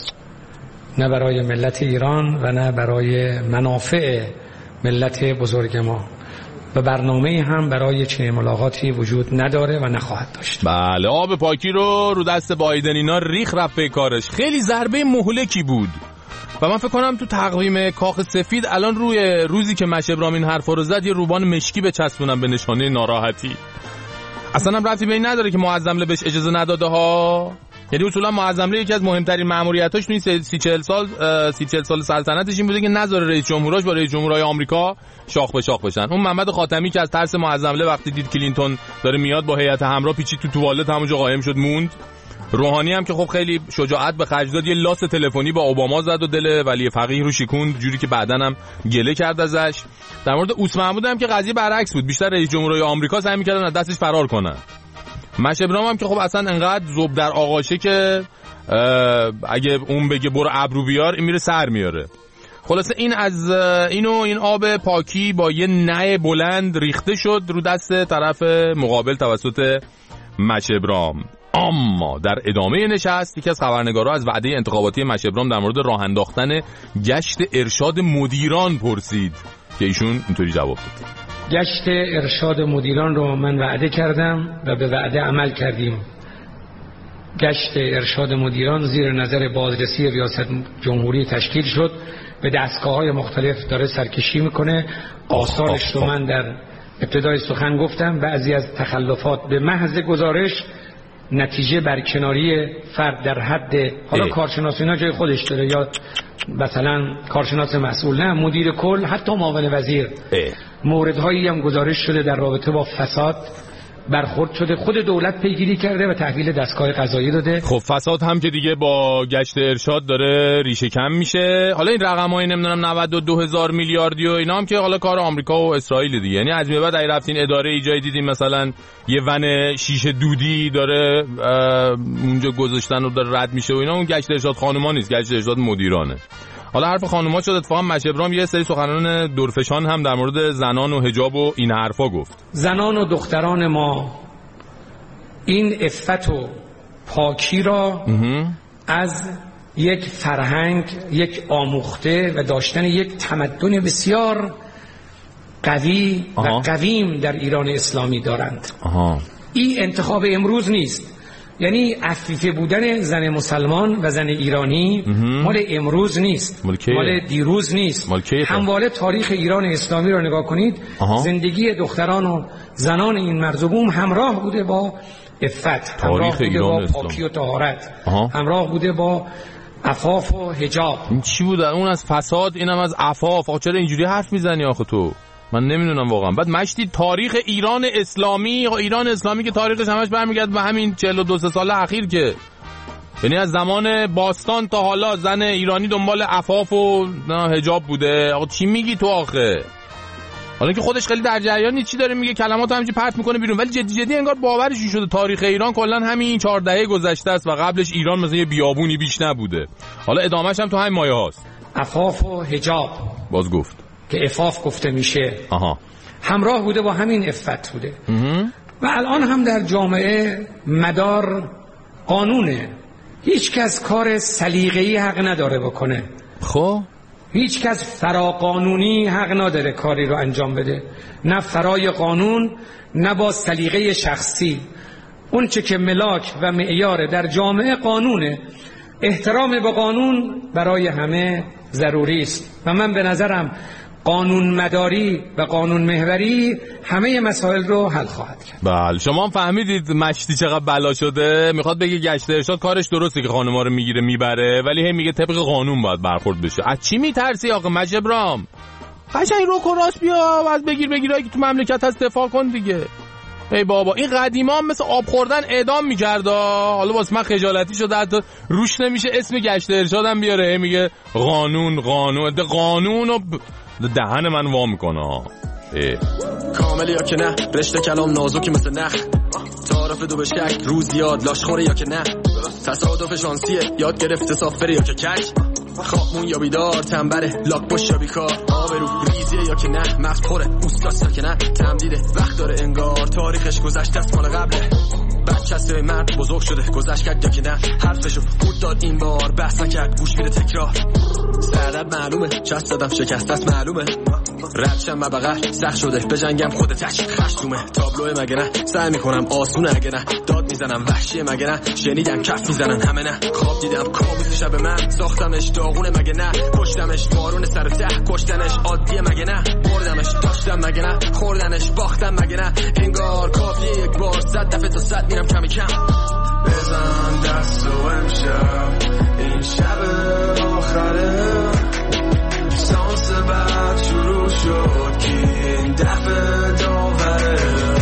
نه برای ملت ایران و نه برای منافع ملت بزرگ ما، و برنامه هم برای چنین ملاقاتی وجود نداره و نخواهد داشت. بله آب پاکی رو رو دست بایدن اینا ریخ رفت به کارش. خیلی ضربه مهلکی بود و من فکر کنم تو تقویم کاخ سفید الان روی روزی که مشهبرام این حرفا رو زد یه روبان مشکی بچسبونن به نشانه ناراحتی. اصلا هم رفتی به این نداره که معظم له بهش اجازه نداده ها. یعنی اصولا معظم له یکی از مهمترین مأموریتاش تو این سی چهل سال سی چهل سال سلطنتش این بوده که نذاره رئیس جمهوراش با رئیس جمهورهای آمریکا شاخ به شاخ بشن. اون محمد خاتمی که از ترس معظم له وقتی دید کلینتون داره میاد با هیئت همراه پیچید تو توالت همونجا قایم شد موند. روحانی هم که خب خیلی شجاعت به خرج داد، یه لاس تلفنی با اوباما زد و دل ولی فقیه رو شکوند، جوری که بعدن هم گله کرد ازش. در مورد اوس محمود هم که قضیه برعکس بود، بیشتر رئیس جمهورهای آمریکا سعی می‌کردن از دستش فرار کنن. مشهبرام هم که خب اصلا انقدر ذوب در آغاشه که اگه اون بگه برو ابرو بیار این میره سر میاره. خلاصه این از اینو این آب پاکی با یه نعل بلند ریخته شد رو دست طرف مقابل توسط مشبرام. اما در ادامه نشست یکی از خبرنگارا از وعده انتخاباتی مشبرام در مورد راه انداختن گشت ارشاد مدیران پرسید که ایشون اینطوری جواب داد: گشت ارشاد مدیران رو من وعده کردم و به وعده عمل کردیم. گشت ارشاد مدیران زیر نظر بازرسی ریاست جمهوری تشکیل شد، به دستگاه‌های مختلف داره سرکشی میکنه. آثارش رو من در ابتدای سخن گفتم. بعضی از تخلفات به محض گزارش نتیجه برکناری فرد در حد حالا کارشناس اینا جای خودش داره، یا مثلا کارشناس مسئول، نه مدیر کل، حتی معاون وزیر. موردهایی هم گزارش شده در رابطه با فساد برخورد شده، خود دولت پیگیری کرده و تحویل دستگاه قضایی داده. خب فساد هم که دیگه با گشت ارشاد داره ریشه کم میشه. حالا این رقمای نمیدونم نود و دو هزار میلیاردی و اینا هم که حالا کار آمریکا و اسرائیل دیگه. یعنی از بعد اگه رفتین اداره ای جای دیدین مثلا یه ون شیشه دودی داره اونجا گذاشتن و داره رد میشه و اینا، اون گشت ارشاد خانوما نیست، گشت ارشاد مدیرانه. حالا حرف خانوما شد، اتفاقا مشبرام یه سری سخنران دورفشان هم در مورد زنان و حجاب و این حرفا گفت. زنان و دختران ما این عفت و پاکی را از یک فرهنگ، یک آموخته و داشتن یک تمدن بسیار قوی و قویم در ایران اسلامی دارند. آها. این انتخاب امروز نیست. یعنی عفیفه بودن زن مسلمان و زن ایرانی مال امروز نیست، ملکه. مال دیروز نیست. همواره تاریخ ایران اسلامی رو نگاه کنید. آها. زندگی دختران و زنان این مرزبوم همراه بوده با عفت، همراه بوده با پاکی و طهارت، همراه بوده با عفاف و حجاب. این چی بوده؟ اون از فساد، اینم از عفاف. آخه چرا اینجوری حرف میزنی آخه تو؟ من نمیدونم واقعا. بعد مشتی تاریخ ایران اسلامی، ایران اسلامی که تاریخش همش برمیگرده به همین چهل و دو سال اخیر، که یعنی از زمان باستان تا حالا زن ایرانی دنبال عفاف و حجاب بوده. آقا چی میگی تو آخه؟ حالا که خودش خیلی در جریان نیست، چی داره میگه، کلماتو همینجوری پرت میکنه بیرون، ولی جدی جدی انگار باورش شده تاریخ ایران کلا همین چهار دهه گذشته است و قبلش ایران مثلا یه بیابونی بیش نبوده. حالا ادامهش هم تو همین مایه هاست. عفاف و حجاب باز گفت که عفاف گفته میشه. آها. همراه بوده با همین عفت بوده. و الان هم در جامعه مدار قانونه. هیچ کس کار سلیقه‌ای حق نداره بکنه. خب هیچ کس فراقانونی حق نداره کاری رو انجام بده، نه فرای قانون نه با سلیقه شخصی. اون چه که ملاک و معیار در جامعه قانونه. احترام به قانون برای همه ضروری است و من به نظرم قانون مداری و قانون محوری همه مسائل رو حل خواهد کرد. بله شما هم فهمیدید مشتی چقدر بلا شده. میخواد بگه گشت ارشاد کارش درسته که خانم‌ها رو میگیره میبره، ولی هم میگه طبق قانون باید برخورد بشه. از چی میترسی آقا مشبرام؟ قشنگ رو کو راست بیا از بگیر بگیرایی که تو مملکت هست دفاع کن دیگه. ای بابا این قدیما هم مثل آب خوردن اعدام می‌کرد. حالا واسه من خجالتی شده حتی روش نمیشه اسم گشت ارشادم بیاره. میگه قانون قانون ده قانون و دهن من وا میکنه. کامل یا که نه، رشته کلام نازکی مثل نخ، تعارف دو به شک، روز یاد لاشخوره یا که نه، تصادف شانسیه یاد گرفته سافره یا که کک، خوابمون یا بیدار، تنبره لاک پشت یا بیکار، آبرو ریزیه یا که نه، مغز پره اوستاس یا که نه، تمدیده وقت داره انگار، تاریخش گذشته است مال قبله، بچه‌سته مرد بزرگ شده گذشت کرد یا که نه، حرفشو خود داد این بار بحث نکرد گوش میده تکرار، سردرد معلومه چست دادم شکست است معلومه، ردشم مبقر سخت شده به جنگم خود تک خشتومه، تابلوه مگه نه سعی میکنم آسونه اگه نه، داد میزنم وحشیه مگه نه، شنیدم کف میزنن همه نه، خواب دیدم کابوس شب من، ساختمش داغونه مگه نه، کشتمش بارون سر ته، کشتنش عادیه مگه نه، بردمش داشتم مگه نه، خوردنش باختم مگه نه، انگار کافیه یک بار صد دفعه تا صد میرم کمی کم، بزن دست و امشب این شب آخره، سانس بعد شروع شد که این دفعه داوره،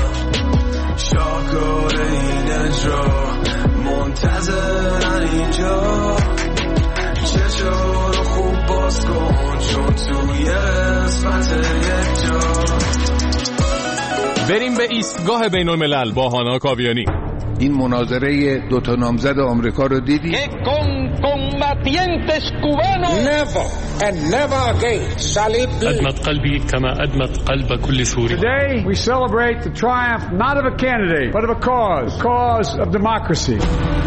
شاکر این اجرا منتظرن اینجا، چشم رو خوب باز کن چون توی اسمت یک جا. بریم به ایستگاه بین الملل با هانا کاویانی. این مناظره دو تا نامزد آمریکا رو دیدی؟ Never and never again shall it be. أدمت قلبي كما أدمت قلب كل سوري. Today we celebrate the triumph not of a candidate but of a cause, the cause of democracy.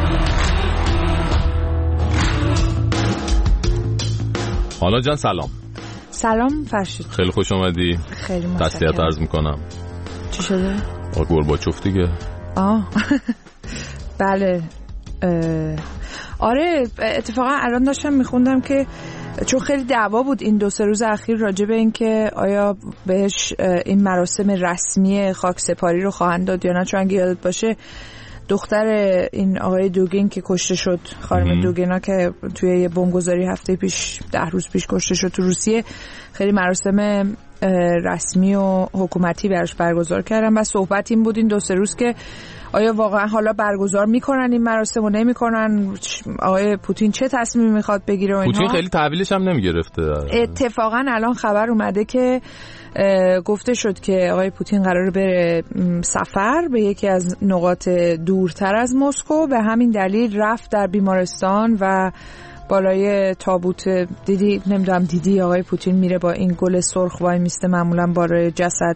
حالا جان سلام. سلام فرشید. خیلی خوش آمدی. خیلی متشکرم. تسلیت عرض میکنم. چی شده؟ آقا گورباچوف دیگه. آه بله. آره اتفاقا الان داشتم میخوندم که چون خیلی دعوا بود این دو سه روز اخیر راجع به این که آیا بهش این مراسم رسمی خاکسپاری رو خواهند داد یا نه، چون اگه یادت باشه دختر این آقای دوگین که کشته شد، خانم دوگینا که توی یه بمبگذاری هفته پیش ده روز پیش کشته شد تو روسیه، خیلی مراسم رسمی و حکومتی براش برگزار کردن و صحبت این بود این دو سه روز که آیا واقعا حالا برگزار میکنن این مراسم و نمیکنن، آقای پوتین چه تصمیمی میخواد بگیره و اینها. پوتین خیلی تحویلش هم نمیگرفته. اتفاقا الان خبر اومده که گفته شد که آقای پوتین قراره بره سفر به یکی از نقاط دورتر از مسکو، به همین دلیل رفت در بیمارستان و بالای تابوت دیدی، نمیدونم دیدی آقای پوتین میره با این گل سرخ وای میسته معمولا بالای جسد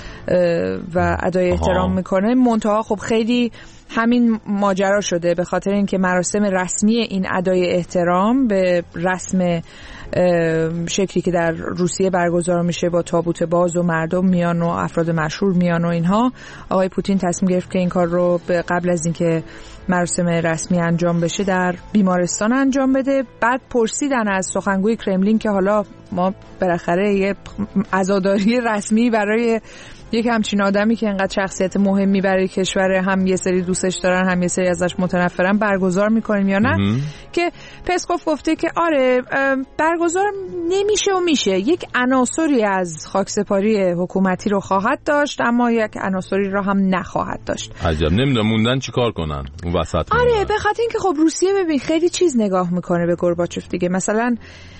و ادای احترام میکنه. منتها خب خیلی همین ماجرا شده به خاطر اینکه مراسم رسمی این ادای احترام به رسم شکلی که در روسیه برگزار میشه با تابوت باز و مردم میان و افراد مشهور میان و اینها، آقای پوتین تصمیم گرفت که این کار رو قبل از اینکه مراسم رسمی انجام بشه در بیمارستان انجام بده. بعد پرسیدن از سخنگوی کرملین که حالا ما بالاخره یه عزاداری رسمی برای یک همچین آدمی که انقدر شخصیت مهمی برای کشور، هم یه سری دوستش دارن هم یه سری ازش متنفرن، برگزار میکنیم یا نه؟ مم. که پسکوف گفته که آره برگزار نمیشه و میشه، یک عناصری از خاکسپاری حکومتی رو خواهد داشت اما یک عناصری رو هم نخواهد داشت. عجب، نمیدونم موندن چیکار کنن اون وسط. آره به خاطر اینکه خب روسیه ببین خیلی چیز نگاه میکنه به گورباچوف دیگه، مثلا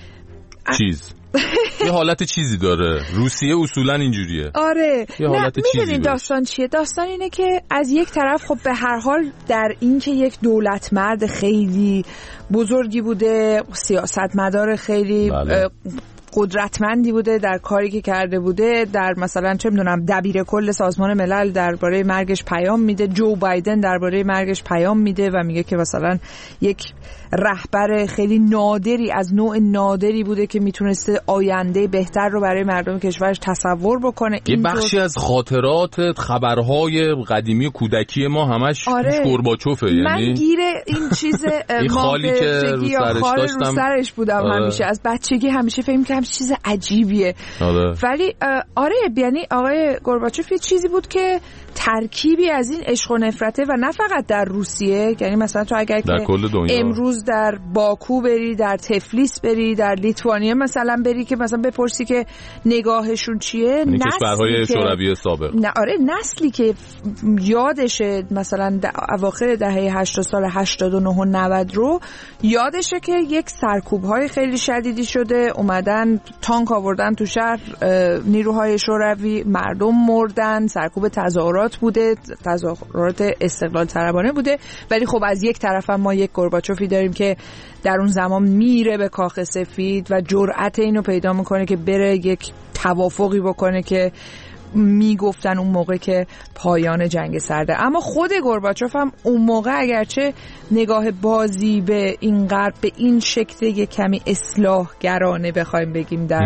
چیز یه حالت چیزی داره روسیه اصولا اینجوریه. آره یه حالت چیزی. میدونین داستان چیه؟ داستان اینه که از یک طرف خب به هر حال در این که یک دولت مرد خیلی بزرگی بوده، سیاستمدار خیلی بله. قدرتمندی بوده در کاری که کرده بوده، در مثلا چه میدونم دبیر کل سازمان ملل درباره مرگش پیام میده، جو بایدن درباره مرگش پیام میده و میگه که مثلا یک رهبر خیلی نادری از نوع نادری بوده که میتونسته آینده بهتر رو برای مردم کشورش تصور بکنه. یه بخشی از خاطرات خبرهای قدیمی کودکی ما همش آره. گورباچوفه. یعنی من گیر این چیز خالی که رو سرش داشتم رو سرش بودم آره. همیشه از بچگی همیشه فکر می‌کردم چیز عجیبیه آره. ولی آره یعنی آقای گورباچوف یه چیزی بود که ترکیبی از این عشق و نفرته و نه فقط در روسیه، یعنی مثلا تو اگر که امروز در باکو بری، در تفلیس بری، در لیتوانیا مثلا بری که مثلا بپرسی که نگاهشون چیه، نسلی کشورهای شوروی سابق، نه آره نسلی که یادشه مثلا اواخر دهه هشتاد سال هشتاد و نه و نود رو یادشه که یک سرکوب‌های خیلی شدیدی شده، اومدن تانک آوردن تو شهر، نیروهای شوروی، مردم مردن، سرکوب تظاهرات بوده، تظاهرات استقلال طلبانه بوده. ولی خب از یک طرف هم ما یک گورباچوفی داریم که در اون زمان میره به کاخ سفید و جرأت اینو پیدا میکنه که بره یک توافقی بکنه که میگفتن اون موقع که پایان جنگ سرده. اما خود گورباچوف هم اون موقع اگرچه نگاه بازی به این غرب به این شکل یک کمی اصلاحگرانه بخوایم بگیم در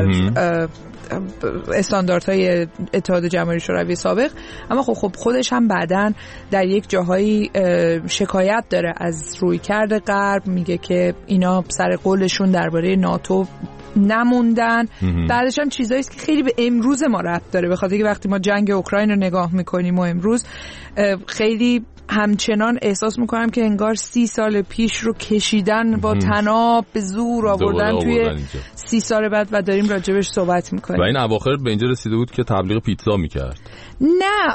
استانداردهای اتحاد جماهیر شوروی سابق، اما خب خب خودش هم بعداً در یک جاهایی شکایت داره از رویکرد غرب، میگه که اینا سر قولشون درباره ناتو نموندن. بعدش هم چیزایی است که خیلی به امروز ما ربط داره، به خاطر که وقتی ما جنگ اوکراین رو نگاه میکنیم و امروز خیلی همچنان احساس میکنم که انگار سی سال پیش رو کشیدن با طناب به زور آوردن توی سی سال بعد و داریم راجبش صحبت میکنیم. و این اواخر به اینجا رسیده بود که تبلیغ پیتزا میکرد. نه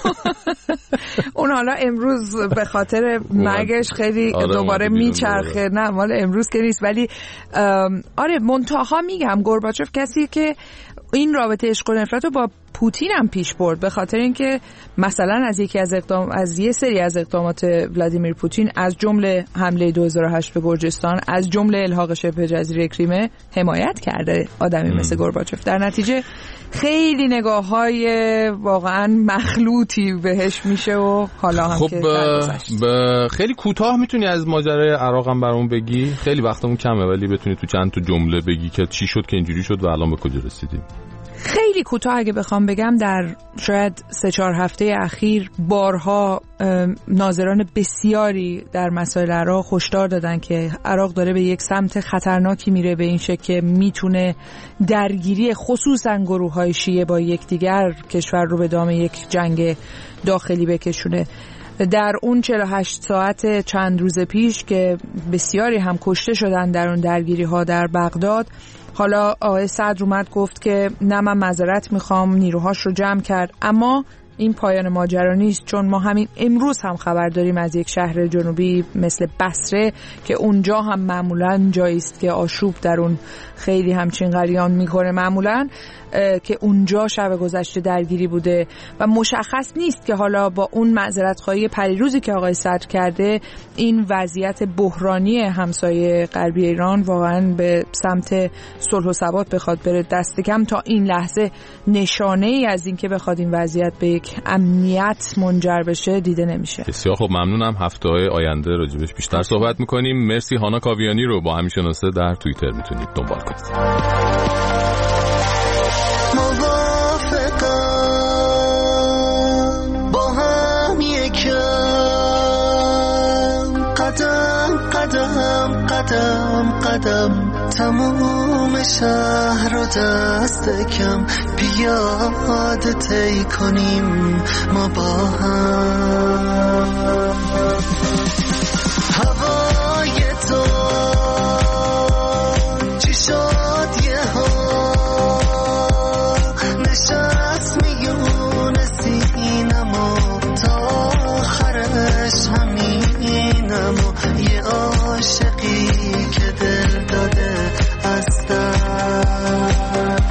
اون حالا امروز به خاطر مرگش خیلی آره دوباره میچرخه، نه مال امروز که نیست. ولی آره منتها میگم گورباچوف کسی که این رابطه عشق و نفرت رو با پوتین هم پیش برد، به خاطر اینکه مثلا از یکی از اقدام از یه سری از اقدامات ولادیمیر پوتین از جمله حمله دو هزار و هشت به گرجستان، از جمله الحاق شبه جزیره کریمه حمایت کرده آدمی مثل گورباچف. در نتیجه خیلی نگاه‌های واقعا مخلوطی بهش میشه و حالا هم خب که ب... خیلی کوتاه میتونی از ماجرای عراق هم برامون بگی؟ خیلی وقتمون کمه ولی بتونی تو چند تا جمله بگی که چی شد که اینجوری شد و الان به کجا رسیدیم. خیلی کوتاه اگه بخوام بگم، در شاید سه چهار هفته اخیر بارها ناظران بسیاری در مسائل عراق هشدار دادن که عراق داره به یک سمت خطرناکی میره، به این شکل که میتونه درگیری خصوصا گروه‌های شیعه با یکدیگر کشور رو به دام یک جنگ داخلی بکشونه. در اون چهل و هشت ساعت چند روز پیش که بسیاری هم کشته شدن در اون درگیری ها در بغداد، حالا آقای صدر اومد گفت که نه من معذرت میخوام، نیروهاش رو جمع کرد، اما این پایان ماجرا نیست، چون ما همین امروز هم خبر داریم از یک شهر جنوبی مثل بصره که اونجا هم معمولاً جایی است که آشوب در اون خیلی همچین غلیان میکنه معمولاً، که اونجا شب گذشته درگیری بوده و مشخص نیست که حالا با اون معذرت‌خواهی پریروزی که آقای صدر کرده این وضعیت بحرانی همسایه غربی ایران واقعاً به سمت صلح و ثبات بخواد بره. دست کم تا این لحظه نشانه‌ای از این که بخواد این وضعیت به یک امنیت منجر بشه دیده نمیشه. بسیار خب، ممنونم. هفته‌های آینده راجبش بیشتر صحبت می‌کنیم. مرسی. هانا کاویانی رو با همین شناسه در توییتر میتونید دنبال کنید. قدم قدم قدم تموم شهر رو دست کم پیاده طی کنیم ما با هم. هوای تو چی شد یه ها نشست میونه سینما تا آخرش همینم و یه عاشقی که دل داده از دست.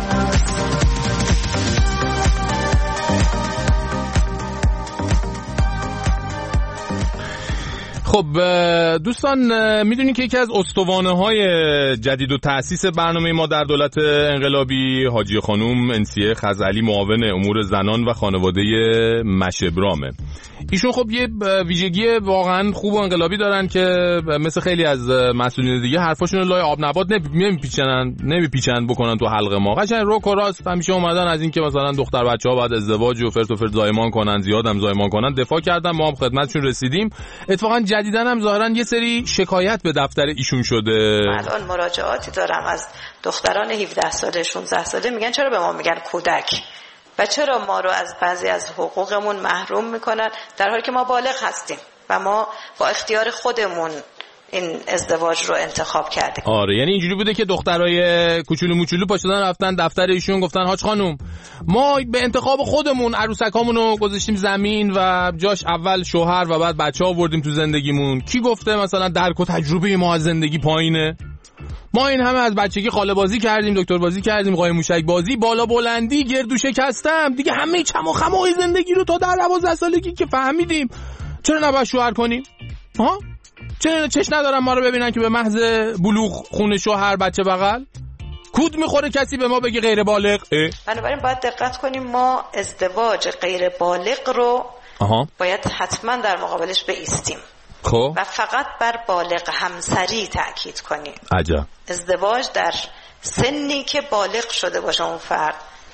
خب دوستان، میدونی که یکی از استوانه‌های جدید و تأسیس برنامه ما در دولت انقلابی حاجی خانم انسیه خزعلی، معاون امور زنان و خانواده مشبرامه. ایشون خب یه ویژگی واقعا خوب و انقلابی دارن که مثل خیلی از مسئولین دیگه حرفاشون لای آب نبات نمیپیچنن نمیپیچن بکنن تو حلق ما. قشنگ روک و راست همیشه اومدن از این که مثلا دختر بچه‌ها باید ازدواج و فرت و فرت زایمان کنن، زیادم زایمان کنن دفاع کردن. ما هم خدمتشون رسیدیم. اتفاقا جدیدن هم ظاهرا یه سری شکایت به دفتر ایشون شده. الان مراجعاتی دارم از دختران هفده ساله شانزده ساله، میگن چرا به ما میگن کودک و چرا ما رو از بعضی از حقوقمون محروم میکنن، در حالی که ما بالغ هستیم و ما با اختیار خودمون این ازدواج رو انتخاب کردیم. آره، یعنی اینجوری بوده که دخترای کوچولو موچولو پاشدن رفتن دفتر ایشون گفتن حاج خانم ما به انتخاب خودمون عروسکامون رو گذاشتیم زمین و جاش اول شوهر و بعد بچه آوردیم تو زندگیمون. کی گفته مثلا درک و تجربه ما از زندگی پایینه؟ ما این همه از بچگی خاله بازی کردیم، دکتر بازی کردیم، قایم موشک بازی، بالا بلندی، گردو شکستم دیگه، همه چم و خمای زندگی رو تا در دوازده سالگی که فهمیدیم. چرا نباید شوهر کنیم؟ ها؟ چرا چش ندارم ما رو ببینن که به محض بلوغ خون شوهر بچه بغل؟ کود میخوره کسی به ما بگه غیر بالغ؟ بنابراین باید دقت کنیم، ما ازدواج غیر بالغ رو آها. باید حتما در مقابلش بایستیم. خب و فقط بر بالغ همسری تأکید کنیم. عجب. ازدواج در سنی که بالغ شده باشه اون فرد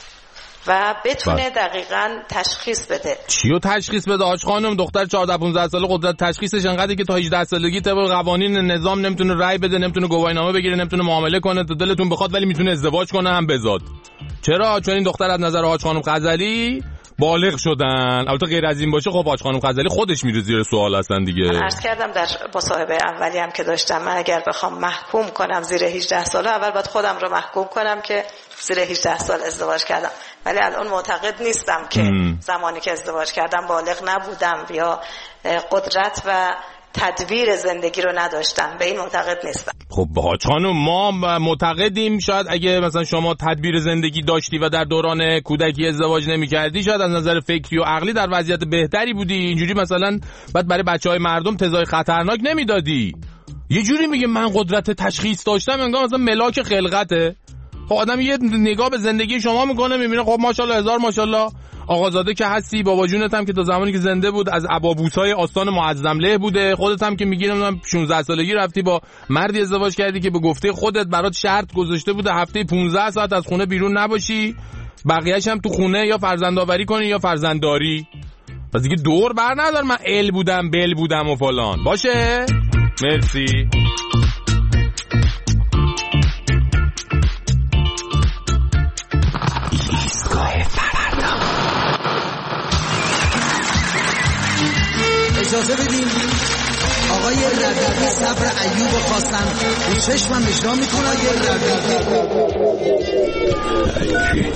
و بتونه با. دقیقاً تشخیص بده. چیو تشخیص بده آج خانم؟ دختر چهارده پانزده ساله قدرت تشخیصش انقدره که تا هجده سالگی طبق قوانین نظام نمیتونه رأی بده، نمیتونه گواهینامه بگیره، نمیتونه معامله کنه تا دلتون بخواد، ولی میتونه ازدواج کنه هم بزاد. چرا؟ چون این دختر از نظر حاج خانم غزالی بالغ شدن. البته غیر از این باشه خب حاج خانم غزالی خودش میره زیر سوال هستن دیگه. من عرض کردم در مصاحبه اولی هم که داشتم، من اگر بخوام محکوم کنم زیر هجده ساله، اول باید خودم رو محکوم کنم که زیر هجده سال ازدواج کردم، ولی الان معتقد نیستم که ام. زمانی که ازدواج کردم بالغ نبودم یا قدرت و تدبیر زندگی رو نداشتم، به این معتقد نیستم. خب حاج خانم ما معتقدیم شاید اگه مثلا شما تدبیر زندگی داشتی و در دوران کودکی ازدواج نمی‌کردی شاید از نظر فکری و عقلی در وضعیت بهتری بودی، اینجوری مثلا بعد برای بچهای مردم تزای خطرناک نمیدادی. یه جوری میگه من قدرت تشخیص داشتم انگار مثلا ملاک خلقته. خب آدم یه نگاه به زندگی شما میکنه میبینه خب ماشاءالله هزار ماشاءالله آقازاده که هستی، بابا جونت هم که تا زمانی که زنده بود از ابابوسای آستان معظمله بوده، خودت هم که میگی نمیدونم شانزده سالگی رفتی با مردی ازدواج کردی که به گفته خودت برات شرط گذاشته بوده هفته پانزده ساعت از خونه بیرون نباشی، بقیه‌اش هم تو خونه یا فرزندآوری کنی یا فرزندداری. پس دیگه دور بر ندار من ال بودم بل بودم و فلان. باشه مرسی. اجازه بدیم آقای ربیعی صبر ایوب خواستن به چشمم اجرا میکنه. آقای ربیعی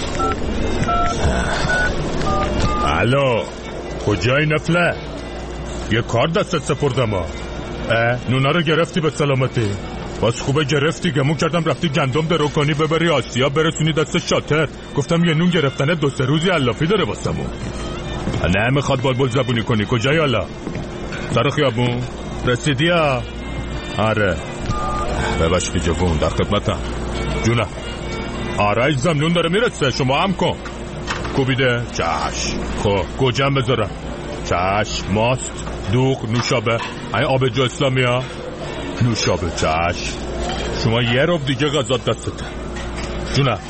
الو کجای نفله؟ یه کار دستت سپردم ها. نونا رو گرفتی به سلامتی؟ باز خوبه گرفتی، گمون کردم رفتی گندم درو کنی ببری آسیا برسونی دست شاتر. گفتم یه نون گرفتنه دو سه روزی علافی داره واسمون. نه میخواد بلبل زبونی کنی. کجایی حالا؟ سر خیابون رسیدی ها؟ آره ببشکی جوون در خدمتم. جونه آره ایزم نون داره میرسه شما هم کن. کوبیده؟ چشم. خب گوجم بذارم. چشم. ماست دوغ نوشابه این آب جو اسلامی ها نوشابه. چشم. شما یه روب دیگه غذات دستته. جونه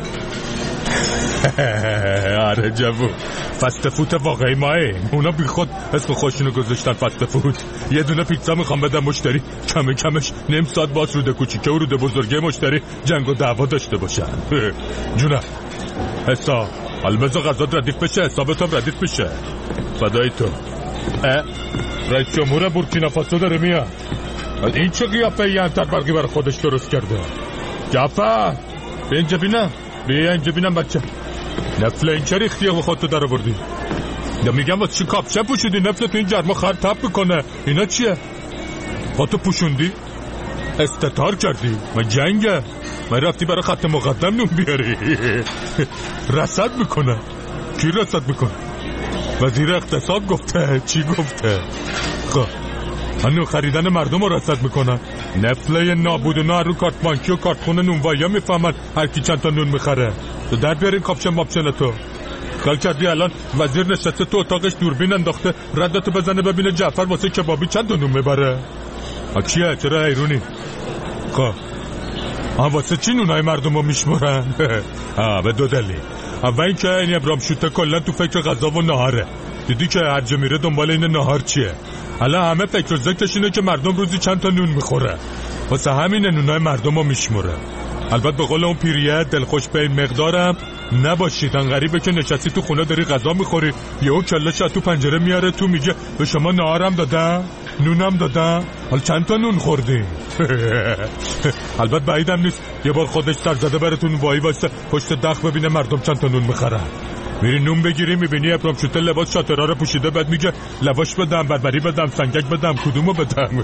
آره جوون فست فوت واقعی ماه اونا بی خود اسم خوشونو گذاشتن فست فوت. یه دونه پیتزا میخوام بدم مشتری کم کمش نیم ساعت باز روده کوچیکه و روده بزرگه مشتری جنگ و دعوا داشته باشن. جونه حساب حالا بذار غذات ردیف بشه حسابتم ردیف بشه. فدای تو. رئیس جمهور بورکینافاسو داره میاد. این چه قیافه یه انتر برقی برای خودش درست کرده. جعفر بیا اینجا بینم بیا اینجا بینم بچه. نفله این چه ریختیه و خودتو در آوردی؟ یا میگم واسه چی کاپشه پوشیدی؟ نفله تو این جرما خر تپ میکنه. اینا چیه؟ خودتو پوشوندی؟ استتار کردی؟ من جنگه؟ من رفتی برای خط مقدم نون بیاری؟ رصد میکنه. کی رصد میکنه؟ وزیر اقتصاد گفته. چی گفته؟ خب هنو خریدن مردم رو رصد میکنن. نفله نابود و نه رو کارت بانکی و کارت خونه نونوایی ها میفهمن هر کی چند تا نون میخره. تو در بیارین کاپشن ماپشن تو. خیال کردی الان وزیر نشسته تو اتاقش دوربین انداخته ردتو بزنه ببینه جعفر واسه کبابی چند نون میبره؟ ها کیه؟ چرا حیرونی؟ خب ها واسه چی نونای مردم رو میشمورن؟ ها به دو دلیل. اول این که این ابرام شوته کلن تو فکر غذا و نهاره. دیدی که هر جا میره دنبال این نهار چیه. الان همه فکر و ذکرش اینه که مردم روزی چند تا نون میخوره. واسه همین نونای مردم رو میشموره. البته به قول اون پیریه دلخوش به این مقدارم نباشید. ان غریبه که نشستی تو خونه داری غذا میخوری یهو کله‌ش تو پنجره میاره تو میگه به شما نهارم دادم نونم دادم حالا چند تا نون خوردی؟ البته بعیدم نیست یه بار خودش سر زده براتون وای واسه پشت دخ ببینه مردم چند تا نون میخرن. میری نون بگیری میبینی ابرام شوته لباس شاترا رو پوشیده بعد میگه لواش بدم بربری بدم سنگک بدم کدومو بدم؟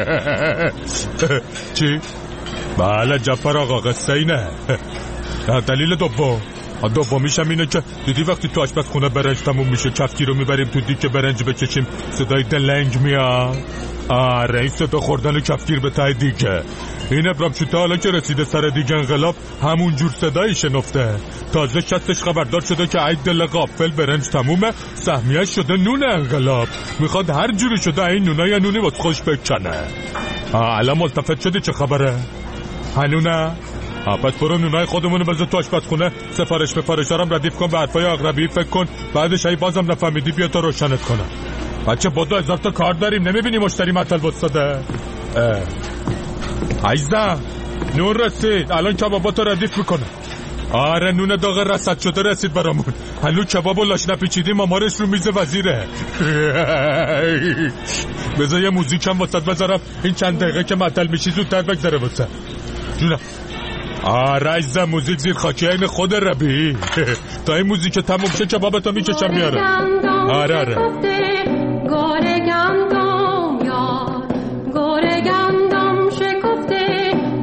چی؟ بله جعفر آقا قصه اینه. دلیل دوم دومیش هم اینه که دیدی وقتی تو آشپزخونه برنج تموم میشه کفکی رو میبریم تو دیگه برنج بکشیم صدای دلنگ میاد. آره این صدا خوردن کفگیر به ته دیگه. این ابرام شوته حالا که رسیده سر دیگه انقلاب همون جور صدایی شنفته. تازه شستش خبردار شده که عید دل غافل برنج تمومه سهمیه شده نون انقلاب. میخواد هر جوری شده این نونه یا نونی واسه خوش بکنه. الان ملتفت شدی چه خبره؟ هنونه؟ پس برو نونای خودمونو بذار تو آشپزخونه سفارش بفارش دارم ردیف کن به حرفای اقربی فکر کن بعدش ای بازم نفهمیدی بیا تا روشنت کنم. بچه بودو هزار تا کار داریم نمیبینی مشتری مطل بستاده؟ عزیزم نون رسید الان کباباتو ردیف میکنه. آره نون داغ رصد شده رسید برامون. هنو کباب و لاش نپیچیدیم مامارش رو میز وزیره. بذار یه موزیک هم واسط بذارم این چند دقیقه که معطل میشی زودتر بگذره واسه جونم. آره عزیزم موزیک زیر خاکی این خود ربی. تا این موزیک تموم شه کبابتو میکشم میاره. آره آره گوره گندم یار گوره گندم شکفته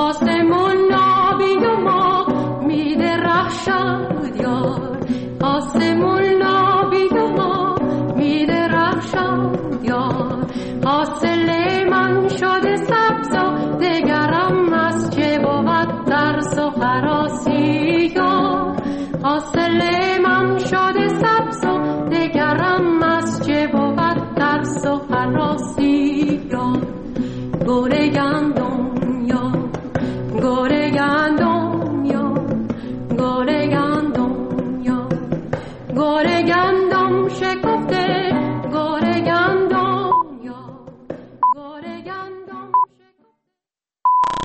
آسمون